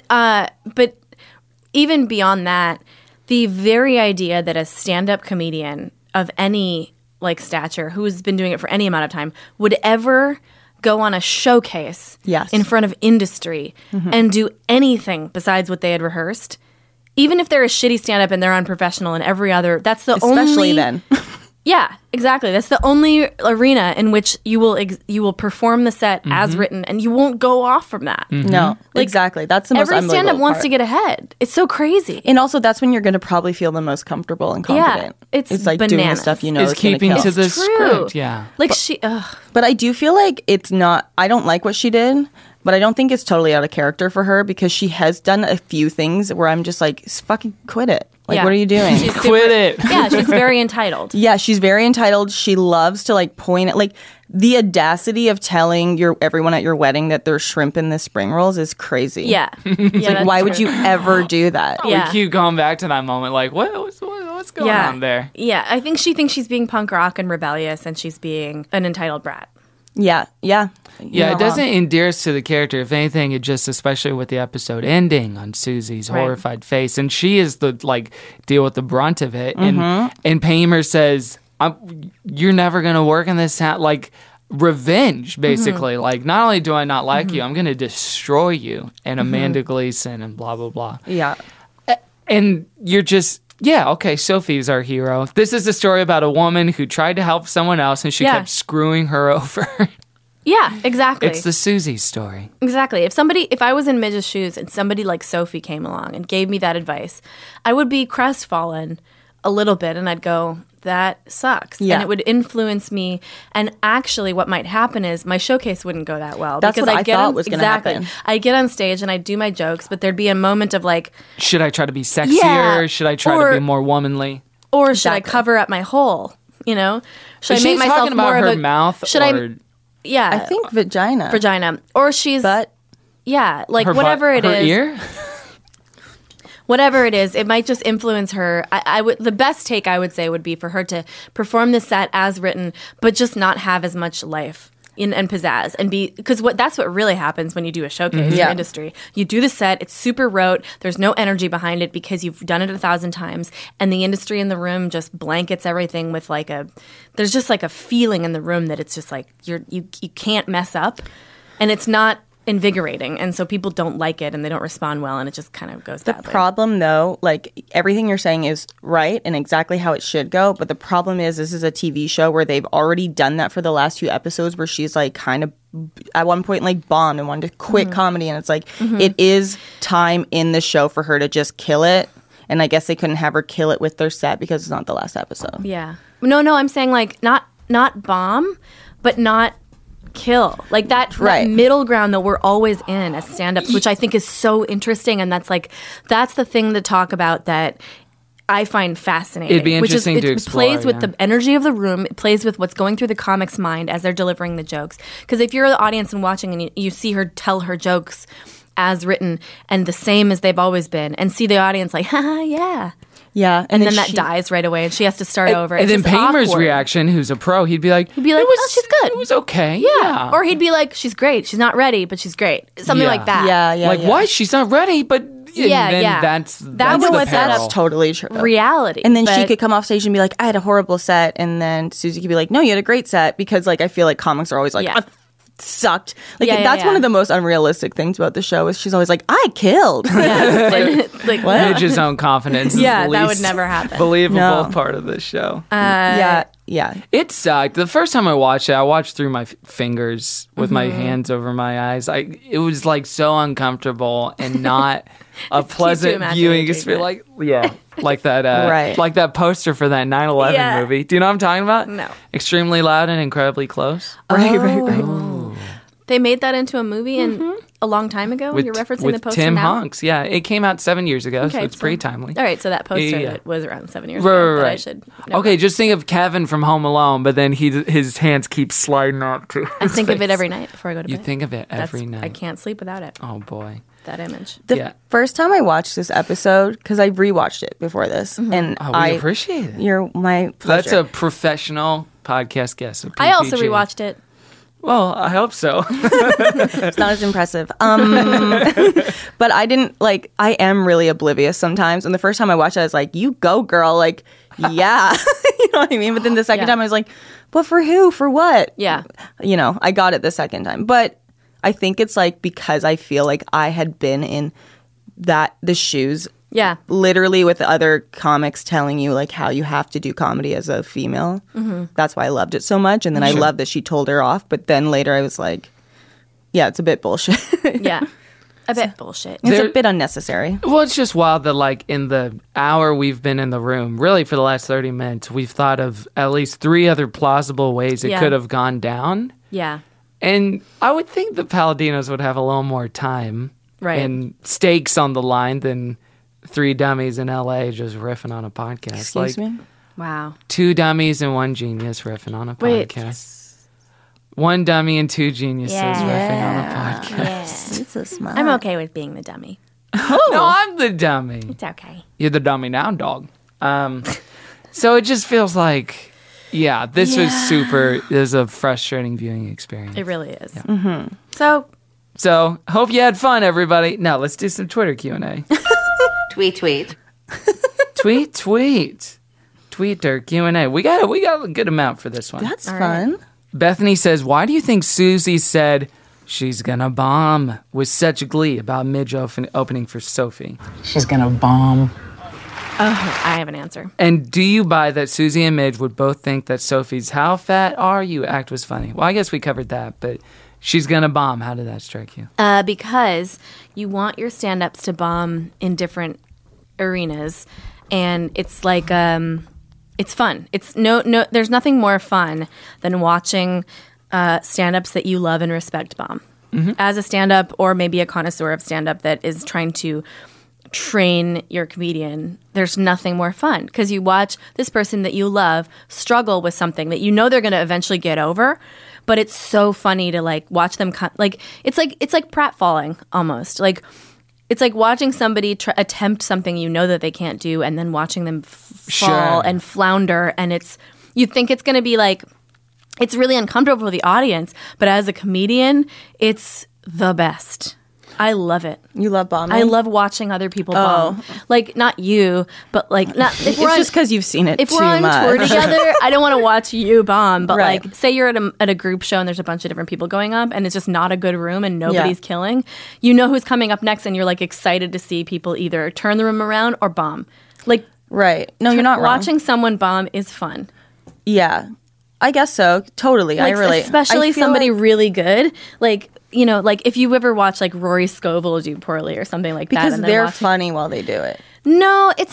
even beyond that, the very idea that a stand-up comedian of any like stature who's been doing it for any amount of time would ever go on a showcase in front of industry and do anything besides what they had rehearsed, even if they're a shitty stand-up and they're unprofessional and every other, that's the only... Especially then. Yeah, exactly. That's the only arena in which you will perform the set as written, and you won't go off from that. No, exactly. That's the most every stand-up unbelievable wants part. to get ahead. It's so crazy, and also that's when you're going to probably feel the most comfortable and confident. Yeah, it's like doing the bananas. stuff you know is keeping gonna to kill. the script. Yeah, like but I do feel like it's not. I don't like what she did. But I don't think it's totally out of character for her because she has done a few things where I'm just like, fucking quit it. Like, what are you doing? Quit it. Yeah, she's very entitled. Yeah, she's very entitled. She loves to like point at like the audacity of telling everyone at your wedding that there's shrimp in the spring rolls is crazy. Yeah. It's like, why would you ever do that? Yeah. We keep going back to that moment like, what's going on there? Yeah, I think she thinks she's being punk rock and rebellious and she's being an entitled brat. Yeah. Yeah, it doesn't endear us to the character. If anything, it just, especially with the episode ending on Susie's horrified face, and she is the like deal with the brunt of it. And Paymer says, "You're never gonna work in this town." Like revenge, basically. Like not only do I not like you, I'm gonna destroy you. And Amanda Gleason and blah blah blah. Yeah, and you're just. Yeah, okay, Sophie's our hero. This is a story about a woman who tried to help someone else and she kept screwing her over. Yeah, exactly. It's the Susie story. Exactly. If I was in Midge's shoes and somebody like Sophie came along and gave me that advice, I would be crestfallen a little bit and I'd go, that sucks. Yeah. And it would influence me. And actually what might happen is my showcase wouldn't go that well. That's because what I thought was going to happen. I'd get on stage and I'd do my jokes, but there'd be a moment of like... Should I try to be sexier? Yeah, Should I try to be more womanly? Or should I cover up my hole? You know? Should Is I she make myself talking about more her of a... mouth Should or... Yeah. I think vagina. Or she's... But... Yeah, like her whatever butt, it her is. Ear? Whatever it is, it might just influence her. I would. The best take I would say would be for her to perform the set as written, but just not have as much life and pizzazz, and be because that's what really happens when you do a showcase in industry. You do the set; it's super rote. There's no energy behind it because you've done it 1,000 times, and the industry in the room just blankets everything with like a. There's just like a feeling in the room that it's just like you can't mess up, and it's not invigorating, and so people don't like it and they don't respond well, and it just kind of goes badly. The problem though, like everything you're saying is right and exactly how it should go, but the problem is this is a TV show where they've already done that for the last few episodes where she's like kind of at one point like bombed and wanted to quit comedy, and it's like it is time in the show for her to just kill it, and I guess they couldn't have her kill it with their set because it's not the last episode. Yeah. No, I'm saying like not bomb, but not kill, like that middle ground that we're always in as stand-ups, which I think is so interesting, and that's the thing to talk about that I find fascinating. It'd be interesting to explore. It plays with the energy of the room. It plays with what's going through the comic's mind as they're delivering the jokes. Because if you're the audience and watching and you see her tell her jokes as written and the same as they've always been, and see the audience like, haha, yeah. Yeah, and then that dies right away, and she has to start over. And then just Paymer's awkward. reaction, who's a pro, he'd be like, oh, she's good. It was okay. Yeah. Or he'd be like, she's great. She's not ready, but she's great. Something like that. Yeah. Like, why? She's not ready, but yeah. That's totally true. Reality. And then she could come off stage and be like, I had a horrible set, and then Susie could be like, no, you had a great set, because like I feel like comics are always like, sucked. Like that's one of the most unrealistic things about the show is she's always like, I killed. Like what? Midge's own confidence. Yeah, is the that least would never happen. Believable part of the show. Yeah. Yeah. It sucked. The first time I watched it, I watched through my fingers with my hands over my eyes. It was like so uncomfortable and not a pleasant viewing experience. Like that Right. like that poster for that 9/11 movie. Do you know what I'm talking about? No. Extremely Loud and Incredibly Close. Right. They made that into a movie a long time ago. You're referencing the poster Tim now? Hanks. Yeah, it came out 7 years ago, so it's pretty timely. All right, so that poster Yeah. that was around 7 years ago. That I should know Okay, about. just think of Kevin from Home Alone, but then his hands keep sliding up to I his think of face. it every night before I go to bed. You think of it every night. I can't sleep without it. Oh boy. That image. The first time I watched this episode, because I rewatched it before this, and we appreciate it. You're my pleasure. That's a professional podcast guest. I also rewatched it. Well, I hope so. It's not as impressive. But I didn't I am really oblivious sometimes. And the first time I watched it, I was like, you go, girl. Like, yeah. You know what I mean? But then the second time I was like, but for who? For what? Yeah. You know, I got it the second time. But I think it's because I feel like I had been in the shoes. Yeah. Literally with the other comics telling you how you have to do comedy as a female. Mhm. That's why I loved it so much. And then I loved that she told her off. But then later I was like, yeah, it's a bit bullshit. Yeah. A bit bullshit. It's a bit unnecessary. Well, it's just wild that in the hour we've been in the room, really for the last 30 minutes, we've thought of at least 3 other plausible ways it could have gone down. Yeah. And I would think the Paladinos would have a little more time and stakes on the line than 3 dummies in LA just riffing on a podcast. Excuse me? Wow. 2 dummies and 1 genius riffing on a podcast. 1 dummy and 2 geniuses riffing on a podcast. It's so smart. I'm okay with being the dummy. No, I'm the dummy. It's okay. You're the dummy now, dog. So it just feels like, this was a frustrating viewing experience. It really is. Yeah. Mm-hmm. So hope you had fun, everybody. Now let's do some Twitter Q&A. Tweet. Twitter Q&A. We got a good amount for this one. That's fun. Bethany says, why do you think Susie said she's gonna bomb with such glee about Midge opening for Sophie? She's gonna bomb. Oh, I have an answer. And do you buy that Susie and Midge would both think that Sophie's "how fat are you" act was funny? Well, I guess we covered that, but she's gonna bomb. How did that strike you? Because you want your stand-ups to bomb in different arenas, and it's it's fun. It's no. There's nothing more fun than watching stand-ups that you love and respect bomb. Mm-hmm. As a stand-up, or maybe a connoisseur of stand-up that is trying to train your comedian, there's nothing more fun because you watch this person that you love struggle with something that you know they're going to eventually get over, but it's so funny to watch them it's like pratfalling almost. It's like watching somebody attempt something you know that they can't do, and then watching them fall and flounder, and you think it's going to be it's really uncomfortable for the audience, but as a comedian, it's the best. I love it. You love bombing? I love watching other people bomb. Not you, but not. If It's just because you've seen it If too we're on much. tour together, I don't want to watch you bomb. But Right. say you're at a group show and there's a bunch of different people going up, and it's just not a good room and nobody's killing. You know who's coming up next, and you're excited to see people either turn the room around or bomb. Right. No, you're not wrong. Watching someone bomb is fun. Yeah. I guess so. Totally. Especially I feel somebody like- really good. If you ever watch Rory Scovel do poorly or something like that. because and then they're watch- funny while they do it. No, it's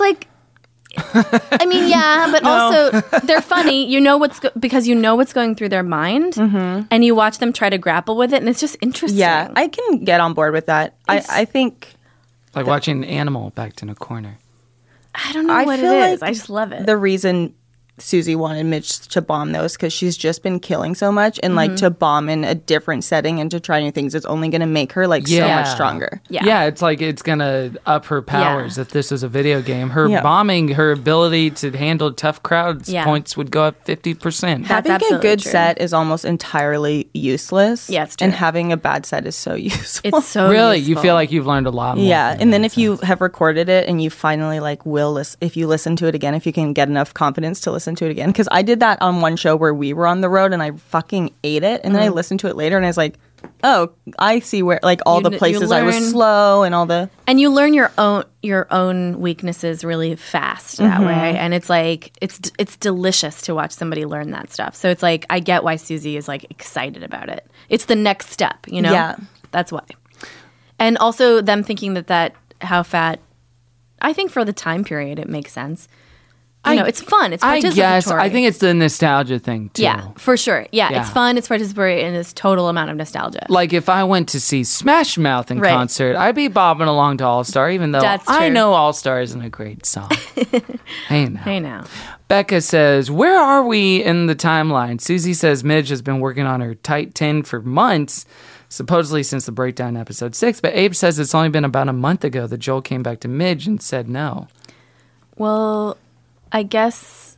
but also they're funny. You know because you know what's going through their mind, and you watch them try to grapple with it, and it's just interesting. Yeah, I can get on board with that. I think Like watching an animal backed in a corner. I don't know I what it feel is. like I just love it. the reason Susie wanted Mitch to bomb those because she's just been killing so much, and to bomb in a different setting and to try new things is only going to make her so much stronger. Yeah, it's it's gonna up her powers. If this is a video game, her Yeah. bombing, her ability to handle tough crowds points would go up 50%. Having a absolutely good true. set is almost entirely useless. Yeah, it's true. And having a bad set is so useful. It's so really, you useful. feel like you've learned a lot more. Yeah, from and it. then if you have recorded it and you finally if you listen to it again, if you can get enough confidence to listen to it again, because I did that on one show where we were on the road and I fucking ate it, and then I listened to it later and I was like, Oh, I see where like all the places I was slow and all the and you learn your own weaknesses really fast that way, and it's like it's delicious to watch somebody learn that stuff. So it's like I get why Susie is like excited about it. It's the next step, you know. Yeah, that's why. And also them thinking that how fat. I think for the time period it makes sense. You know, it's fun. It's participatory. I guess. I think it's the nostalgia thing, too. Yeah, for sure. Yeah, it's fun. It's participatory, and it's total amount of nostalgia. Like, if I went to see Smash Mouth in concert, I'd be bobbing along to All Star, even though I know All Star isn't a great song. Hey, now. Hey, now. Becca says, where are we in the timeline? Susie says Midge has been working on her tight 10 for months, supposedly since the breakdown episode 6, but Abe says it's only been about a month ago that Joel came back to Midge and said no. Well... I guess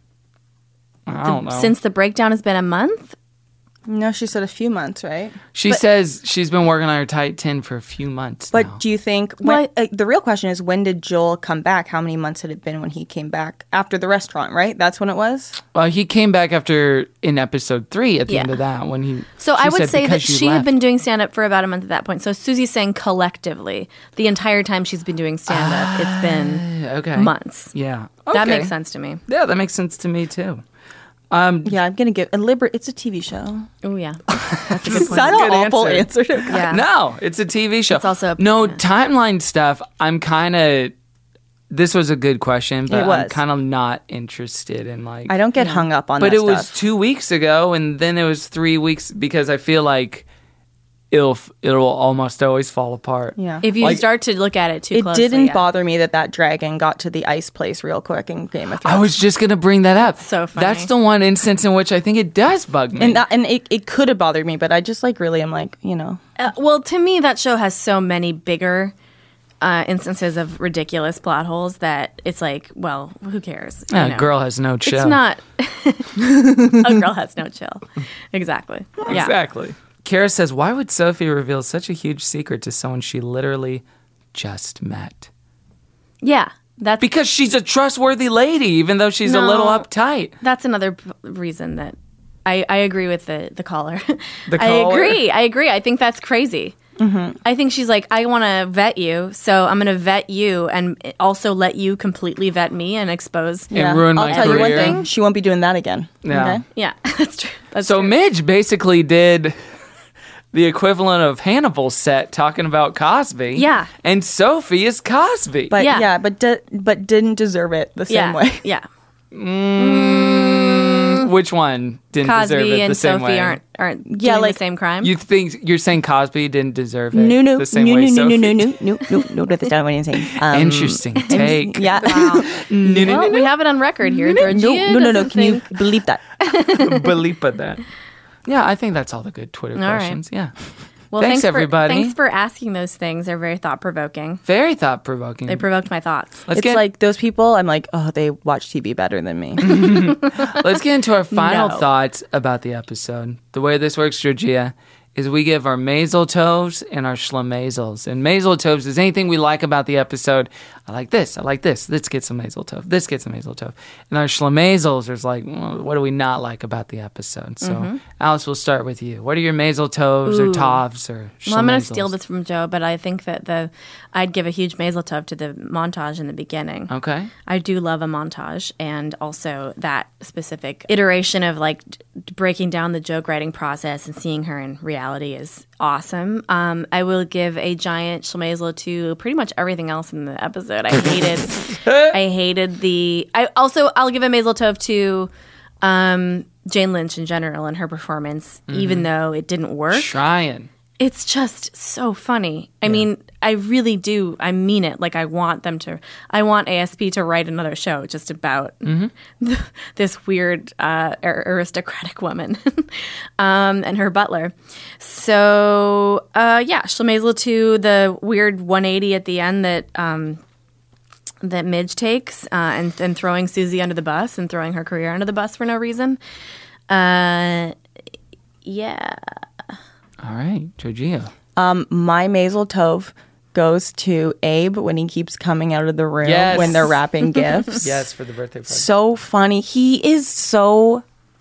I don't know. Since the breakdown has been a month? No, she said a few months, right? She says she's been working on her tight 10 for a few months But now. do you think... the real question is, when did Joel come back? How many months had it been when he came back? After the restaurant, right? That's when it was? Well, he came back in episode 3 at the end of that. When he. So I would say that she had been doing stand-up for about a month at that point. So Susie's saying collectively, the entire time she's been doing stand-up, it's been months. Yeah. That makes sense to me. Yeah, that makes sense to me, too. I'm going to give it's a TV show. Oh, yeah. That's a good point. Is that an awful answer? Yeah. No, it's a TV show. It's also timeline stuff. I'm kind of. This was a good question, but I'm kind of not interested in like. I don't get hung up on. But that it was 2 weeks ago, and then it was 3 weeks because I feel like it'll almost always fall apart. Yeah, if you start to look at it too closely. It didn't bother me that dragon got to the ice place real quick in Game of Thrones. I was just gonna bring that up. So funny. That's the one instance in which I think it does bug me, and it could have bothered me, but I just like really am like well, to me that show has so many bigger instances of ridiculous plot holes that it's like, well, who cares? A girl has no chill. It's not. A girl has no chill. Exactly. Yeah. Exactly. Kara says, why would Sophie reveal such a huge secret to someone she literally just met? Yeah. That's because she's a trustworthy lady, even though she's a little uptight. That's another reason that I agree with the caller. The caller? I agree. I think that's crazy. Mm-hmm. I think she's like, I want to vet you, so I'm going to vet you and also let you completely vet me and expose and ruin my career. I'll tell you one thing, thing. she won't be doing that again. Yeah. Okay? Yeah, that's true. So Midge basically did the equivalent of Hannibal's set talking about Cosby. Yeah. And Sophie is Cosby. But but didn't deserve it the same way. Yeah. Which one didn't Cosby deserve it and the same Sophie way? aren't doing the same crime? You're saying Cosby didn't deserve it no, the same way Sophie? No, that's not what I'm saying. Interesting take. Yeah. Well, we have it on record here. No. Can you believe that? Believe that. Yeah, I think that's all the good Twitter questions. Right. Yeah. Well, thanks everybody. Thanks for asking those things. They're very thought-provoking. Very thought-provoking. They provoked my thoughts. It's like those people, I'm like, oh, they watch TV better than me. Let's get into our final thoughts about the episode. The way this works, Georgia, is we give our Mazeltovs and our Schlemazels. And Mazeltovs is anything we like about the episode. I like this. Let's get some Mazeltov. This gets some Mazeltov. And our Schlemazels is like, what do we not like about the episode? So, Alice, we'll start with you. What are your Mazeltovs or Tovs or Schlemazels? Well, I'm going to steal this from Joe, but I think that I'd give a huge Mazeltov to the montage in the beginning. Okay. I do love a montage, and also that specific iteration of like breaking down the joke writing process and seeing her in reality is awesome. I will give a giant Schlemazel to pretty much everything else in the episode. I'll give a Mazel Tov to Jane Lynch in general and her performance, even though it didn't work. Trying. It's just so funny. I mean, I really do. I mean it. Like I want ASP to write another show just about this weird aristocratic woman and her butler. So, Schlemazel to the weird 180 at the end that Midge takes and throwing Susie under the bus and throwing her career under the bus for no reason. Yeah. All right, Georgia. My Mazel Tov goes to Abe when he keeps coming out of the room when they're wrapping gifts. Yes, for the birthday party. So funny. He is so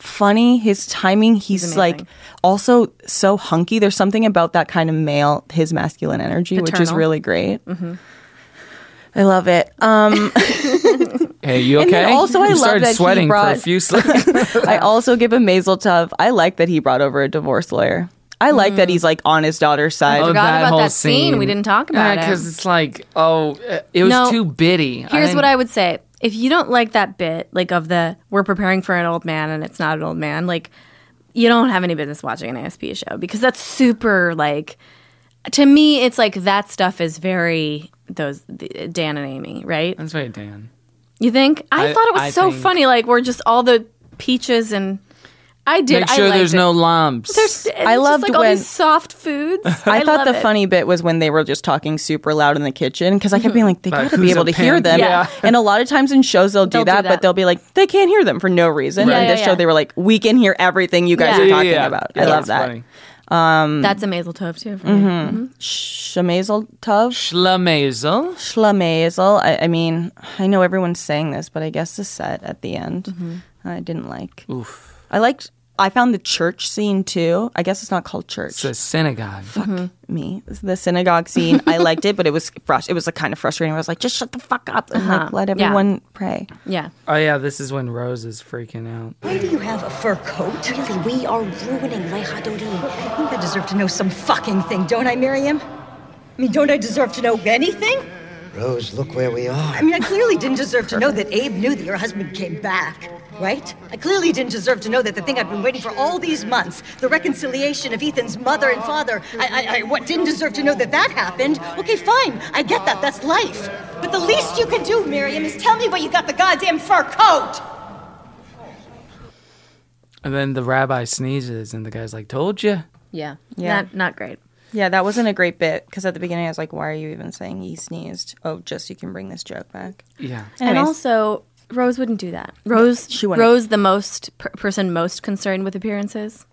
funny. His timing, he's like also so hunky. There's something about that kind of male, his masculine energy, which is really great. Mm-hmm. I love it. Hey, you okay? And then also, I you love started that sweating he brought, profusely. I also give him Maisel Tov. I like that he brought over a divorce lawyer. I like that he's like on his daughter's side. I forgot about that scene. We didn't talk about it. Because it's like, it was too bitty. Here's what I would say. If you don't like that bit, like of the, we're preparing for an old man and it's not an old man, like, you don't have any business watching an ASP show. Because that's super, like, to me, it's like that stuff is very, Dan and Amy, right? That's very Dan. You think? I thought it was so funny. Like, we're just all the peaches and... Make sure there's no lumps. I loved like all these soft foods. I thought the funny bit was when they were just talking super loud in the kitchen because I kept being like, they got to be able to hear them. Yeah. And a lot of times in shows they'll do that, but they'll be like, they can't hear them for no reason. Right. In this show, they were like, we can hear everything you guys are talking about. I love that. Funny. That's a Maisel Tov too. Shmaisel Tov? Schlamaisel. I mean, I know everyone's saying this, but I guess the set at the end, I didn't like. Oof. I found the church scene too. I guess it's not called church. It's a synagogue. Fuck me. The synagogue scene, I liked it, but it was like kind of frustrating. I was like, just shut the fuck up and like, let everyone pray. Yeah. Oh yeah, this is when Rose is freaking out. Why do you have a fur coat? Really, we are ruining Lecha Dodi. I think I deserve to know some fucking thing, don't I, Miriam? I mean, don't I deserve to know anything? Rose, look where we are. I mean, I clearly didn't deserve to know that Abe knew that your husband came back, right? I clearly didn't deserve to know that the thing I've been waiting for all these months, the reconciliation of Ethan's mother and father, I didn't deserve to know that happened. Okay, fine, I get that, that's life. But the least you can do, Miriam, is tell me where you got the goddamn fur coat! And then the rabbi sneezes and the guy's like, told you. Yeah. Yeah. Not great. Yeah, that wasn't a great bit because at the beginning I was like, why are you even saying he sneezed? Oh, just so you can bring this joke back. Yeah. And also, Rose wouldn't do that. Rose, Rose, the person most concerned with appearances.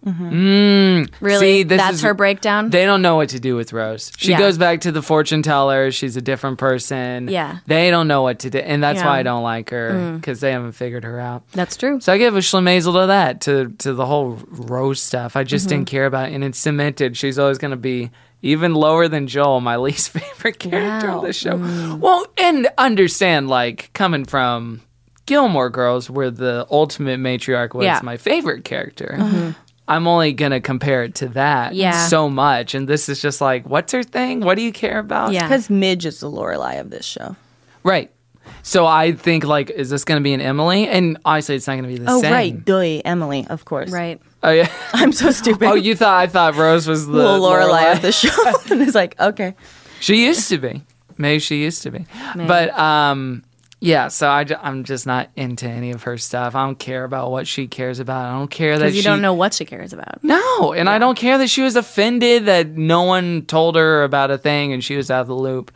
Really? See, that's her breakdown? They don't know what to do with Rose. She goes back to the fortune teller. She's a different person. Yeah. They don't know what to do. And that's why I don't like her, because they haven't figured her out. That's true. So I give a schlemazel to that, to the whole Rose stuff. I just didn't care about it. And it's cemented. She's always going to be even lower than Joel, my least favorite character on the show. Well, and understand, like, coming from Gilmore Girls, where the ultimate matriarch was my favorite character. I'm only going to compare it to that so much. And this is just like, what's her thing? What do you care about? Yeah. Because Midge is the Lorelai of this show. Right. So I think, like, is this going to be an Emily? And obviously it's not going to be the same. Oh, right. Duh, Emily, of course. Right. Oh, yeah. I'm so stupid. Oh, I thought Rose was the Lorelai of the show. And it's like, okay. She used to be. Maybe she used to be. Maybe. But, yeah, so I'm just not into any of her stuff. I don't care about what she cares about. I don't care that because you don't know what she cares about. No, and I don't care that she was offended that no one told her about a thing and she was out of the loop.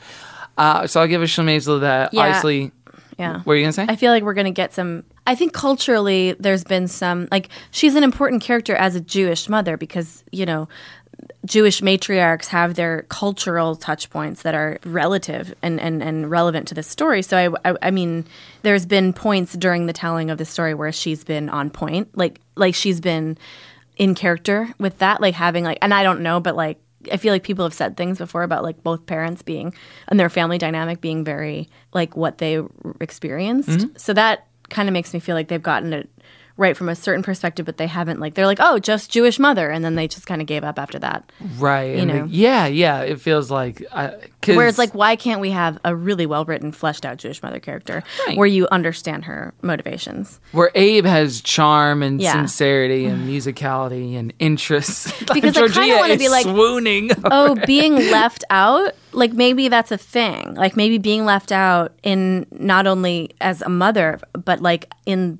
So I'll give a schlemazel that. Yeah. Obviously, yeah. What are you gonna say? I feel like we're gonna get some. I think culturally, there's been some, like, she's an important character as a Jewish mother because, you know, Jewish matriarchs have their cultural touch points that are relative and relevant to the story. So I mean, there's been points during the telling of the story where she's been on point, like she's been in character with that, like having like, and I don't know, but like I feel like people have said things before about like both parents being and their family dynamic being very like what they experienced. So that kind of makes me feel like they've gotten it right from a certain perspective, but they haven't, like, they're like, oh, just Jewish mother, and then they just kind of gave up after that. Right. You know? Yeah, it feels like... where it's like, why can't we have a really well-written, fleshed-out Jewish mother character where you understand her motivations? Where Abe has charm and sincerity and musicality and interest. Because I kind of want to be like... swooning. Oh, being left out? Like, maybe that's a thing. Like, maybe being left out in not only as a mother, but, like, in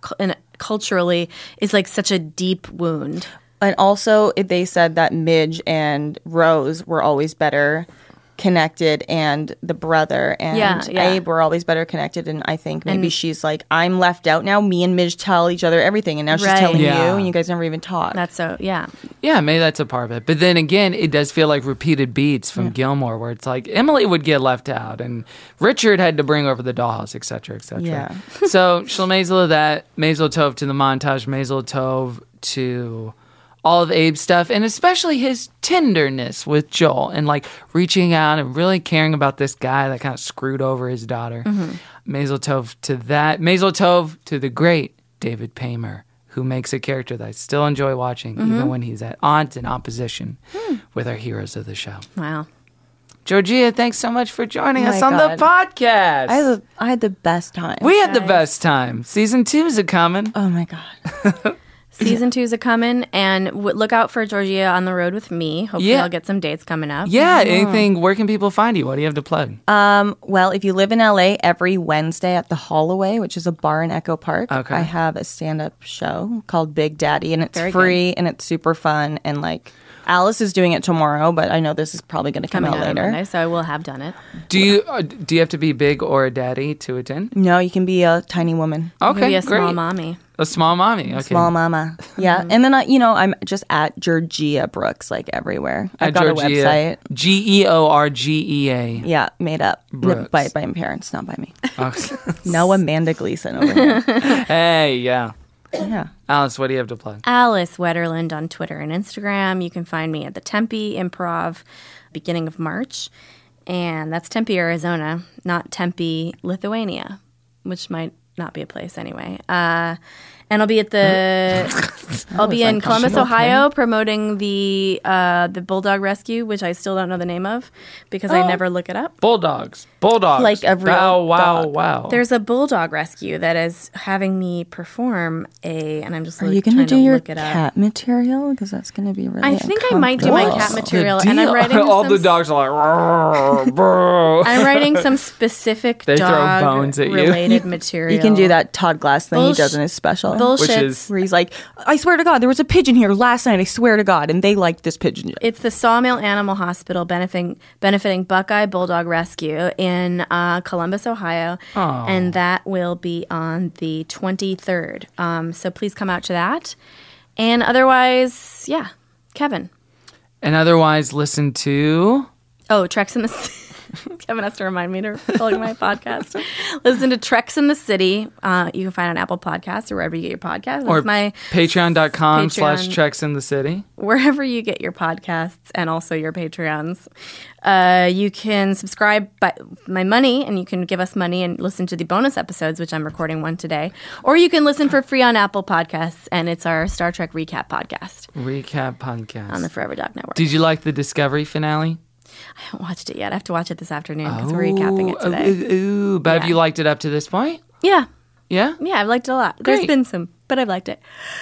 culturally is like such a deep wound. And also they said that Midge and Rose were always better connected, and the brother and Abe were always better connected. And I think maybe she's like, I'm left out now. Me and Midge tell each other everything, and now she's telling you, and you guys never even talk. That's so Yeah, maybe that's a part of it. But then again, it does feel like repeated beats from Gilmore, where it's like Emily would get left out, and Richard had to bring over the dollhouse, etc., etc. Yeah. So Shlemazel of that, Mazel Tov to the montage, Mazel Tov to all of Abe's stuff, and especially his tenderness with Joel and like reaching out and really caring about this guy that kind of screwed over his daughter. Mazel Tov to that. Mazel Tov to the great David Paymer, who makes a character that I still enjoy watching, even when he's at odds and opposition with our heroes of the show. Wow. Georgia, thanks so much for joining us on the podcast. I had the best time. We had the best time. Season 2 is coming. Oh my God. Season 2 is coming, and look out for Georgia on the road with me. Hopefully I'll get some dates coming up. Yeah, anything, where can people find you? What do you have to plug? Well, if you live in LA, every Wednesday at the Holloway, which is a bar in Echo Park, I have a stand-up show called Big Daddy, and it's free and it's super fun, and like Alice is doing it tomorrow, but I know this is probably going to come out later. Monday, so I will have done it. Do you have to be big or a daddy to attend? No, you can be a tiny woman. Okay, Maybe a great. small mommy. A small mommy. Okay. Small mama. Yeah. And then, I'm just at Georgia Brooks, like everywhere. I've got Georgia, a website. Georgea. Yeah, made up. Brooks. By my parents, not by me. No Amanda Gleason over here. Hey, yeah. Yeah. Alice, what do you have to plug? Alice Wetterland on Twitter and Instagram. You can find me at the Tempe Improv beginning of March. And that's Tempe, Arizona, not Tempe, Lithuania, which might not be a place anyway. And I'll be at I'll be in Columbus, Ohio, promoting the Bulldog Rescue, which I still don't know the name of because I never look it up. Bulldogs. Like a real dog. Wow. There's a Bulldog Rescue that is having me perform and I'm just Are you going to do your look it up. cat material? Because that's going to be really I think I might do my cat material, and I'm writing all the dogs are like, bro. I'm writing some specific They throw dog bones at you. related material. You can do that Todd Glass thing he does in his special. Bullshit. Which is- where he's like, I swear to God, there was a pigeon here last night. I swear to God. And they liked this pigeon. It's the Sawmill Animal Hospital benefiting Buckeye Bulldog Rescue in Columbus, Ohio. Aw. And that will be on the 23rd. So please come out to that. And otherwise, yeah, Kevin. And otherwise, listen to... Oh, Treks in the Kevin has to remind me to plug my podcast. Listen to Treks in the City. You can find it on Apple Podcasts or wherever you get your podcasts. Or my patreon.com/Treks in the City. Wherever you get your podcasts and also your Patreons. You can subscribe by my money, and you can give us money and listen to the bonus episodes, which I'm recording one today. Or you can listen for free on Apple Podcasts, and it's our Star Trek recap podcast. Recap podcast. On the Forever Dog Network. Did you like the Discovery finale? I haven't watched it yet. I have to watch it this afternoon because we're recapping it today. But have you liked it up to this point? Yeah. Yeah? Yeah, I've liked it a lot. Great. There's been some, but I've liked it.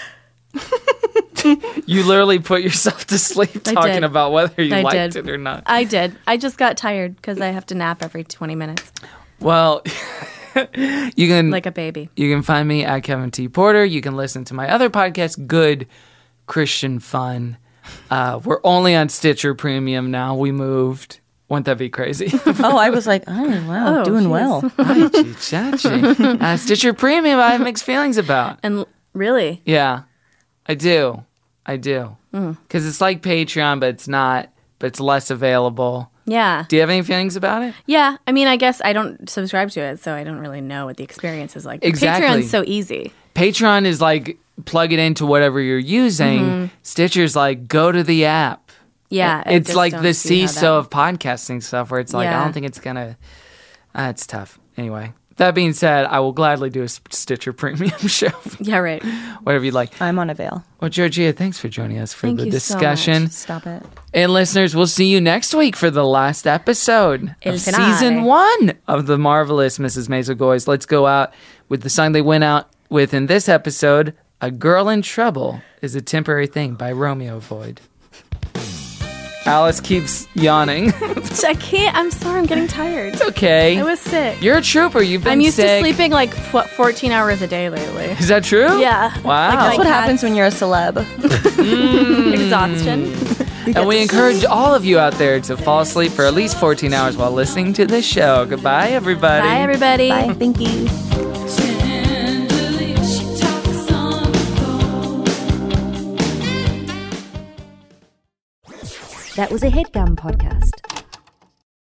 You literally put yourself to sleep talking about whether you liked it or not. I did. I just got tired because I have to nap every 20 minutes. Well, you can... Like a baby. You can find me at Kevin T. Porter. You can listen to my other podcast, Good Christian Fun. We're only on Stitcher Premium now. We moved. Wouldn't that be crazy? Oh, I was like, wow, doing geez. well. Ay, chichachi. Stitcher Premium, I have mixed feelings about. And really? Yeah, I do. Because it's like Patreon, but it's not, but it's less available. Yeah. Do you have any feelings about it? Yeah. I mean, I guess I don't subscribe to it, so I don't really know what the experience is like. Exactly. Patreon's so easy. Patreon is like, plug it into whatever you're using. Mm-hmm. Stitcher's like, go to the app. Yeah. I It's just like don't the see how seesaw of podcasting stuff where it's like, Yeah. I don't think it's going to, it's tough. Anyway, that being said, I will gladly do a Stitcher Premium show. Yeah, right. Whatever you'd like. I'm on Avail. Well, Georgia, thanks for joining us for Thank the you so discussion. much. Stop it. And listeners, we'll see you next week for the last episode El of finale. season 1 of the marvelous Mrs. Maisel Goys. Let's go out with the song they went out with in this episode, A Girl in Trouble is a Temporary Thing by Romeo Void. Alice keeps yawning. I can't. I'm sorry. I'm getting tired. It's okay. I was sick. You're a trooper. You've been I'm used sick. to sleeping like 14 hours a day lately. Is that true? Yeah. Wow. Like That's what my happens when you're a celeb. Exhaustion. And we encourage all of you out there to fall asleep for at least 14 hours while listening to this show. Goodbye, everybody. Bye, everybody. Bye. Thank you. That was a HeadGum podcast.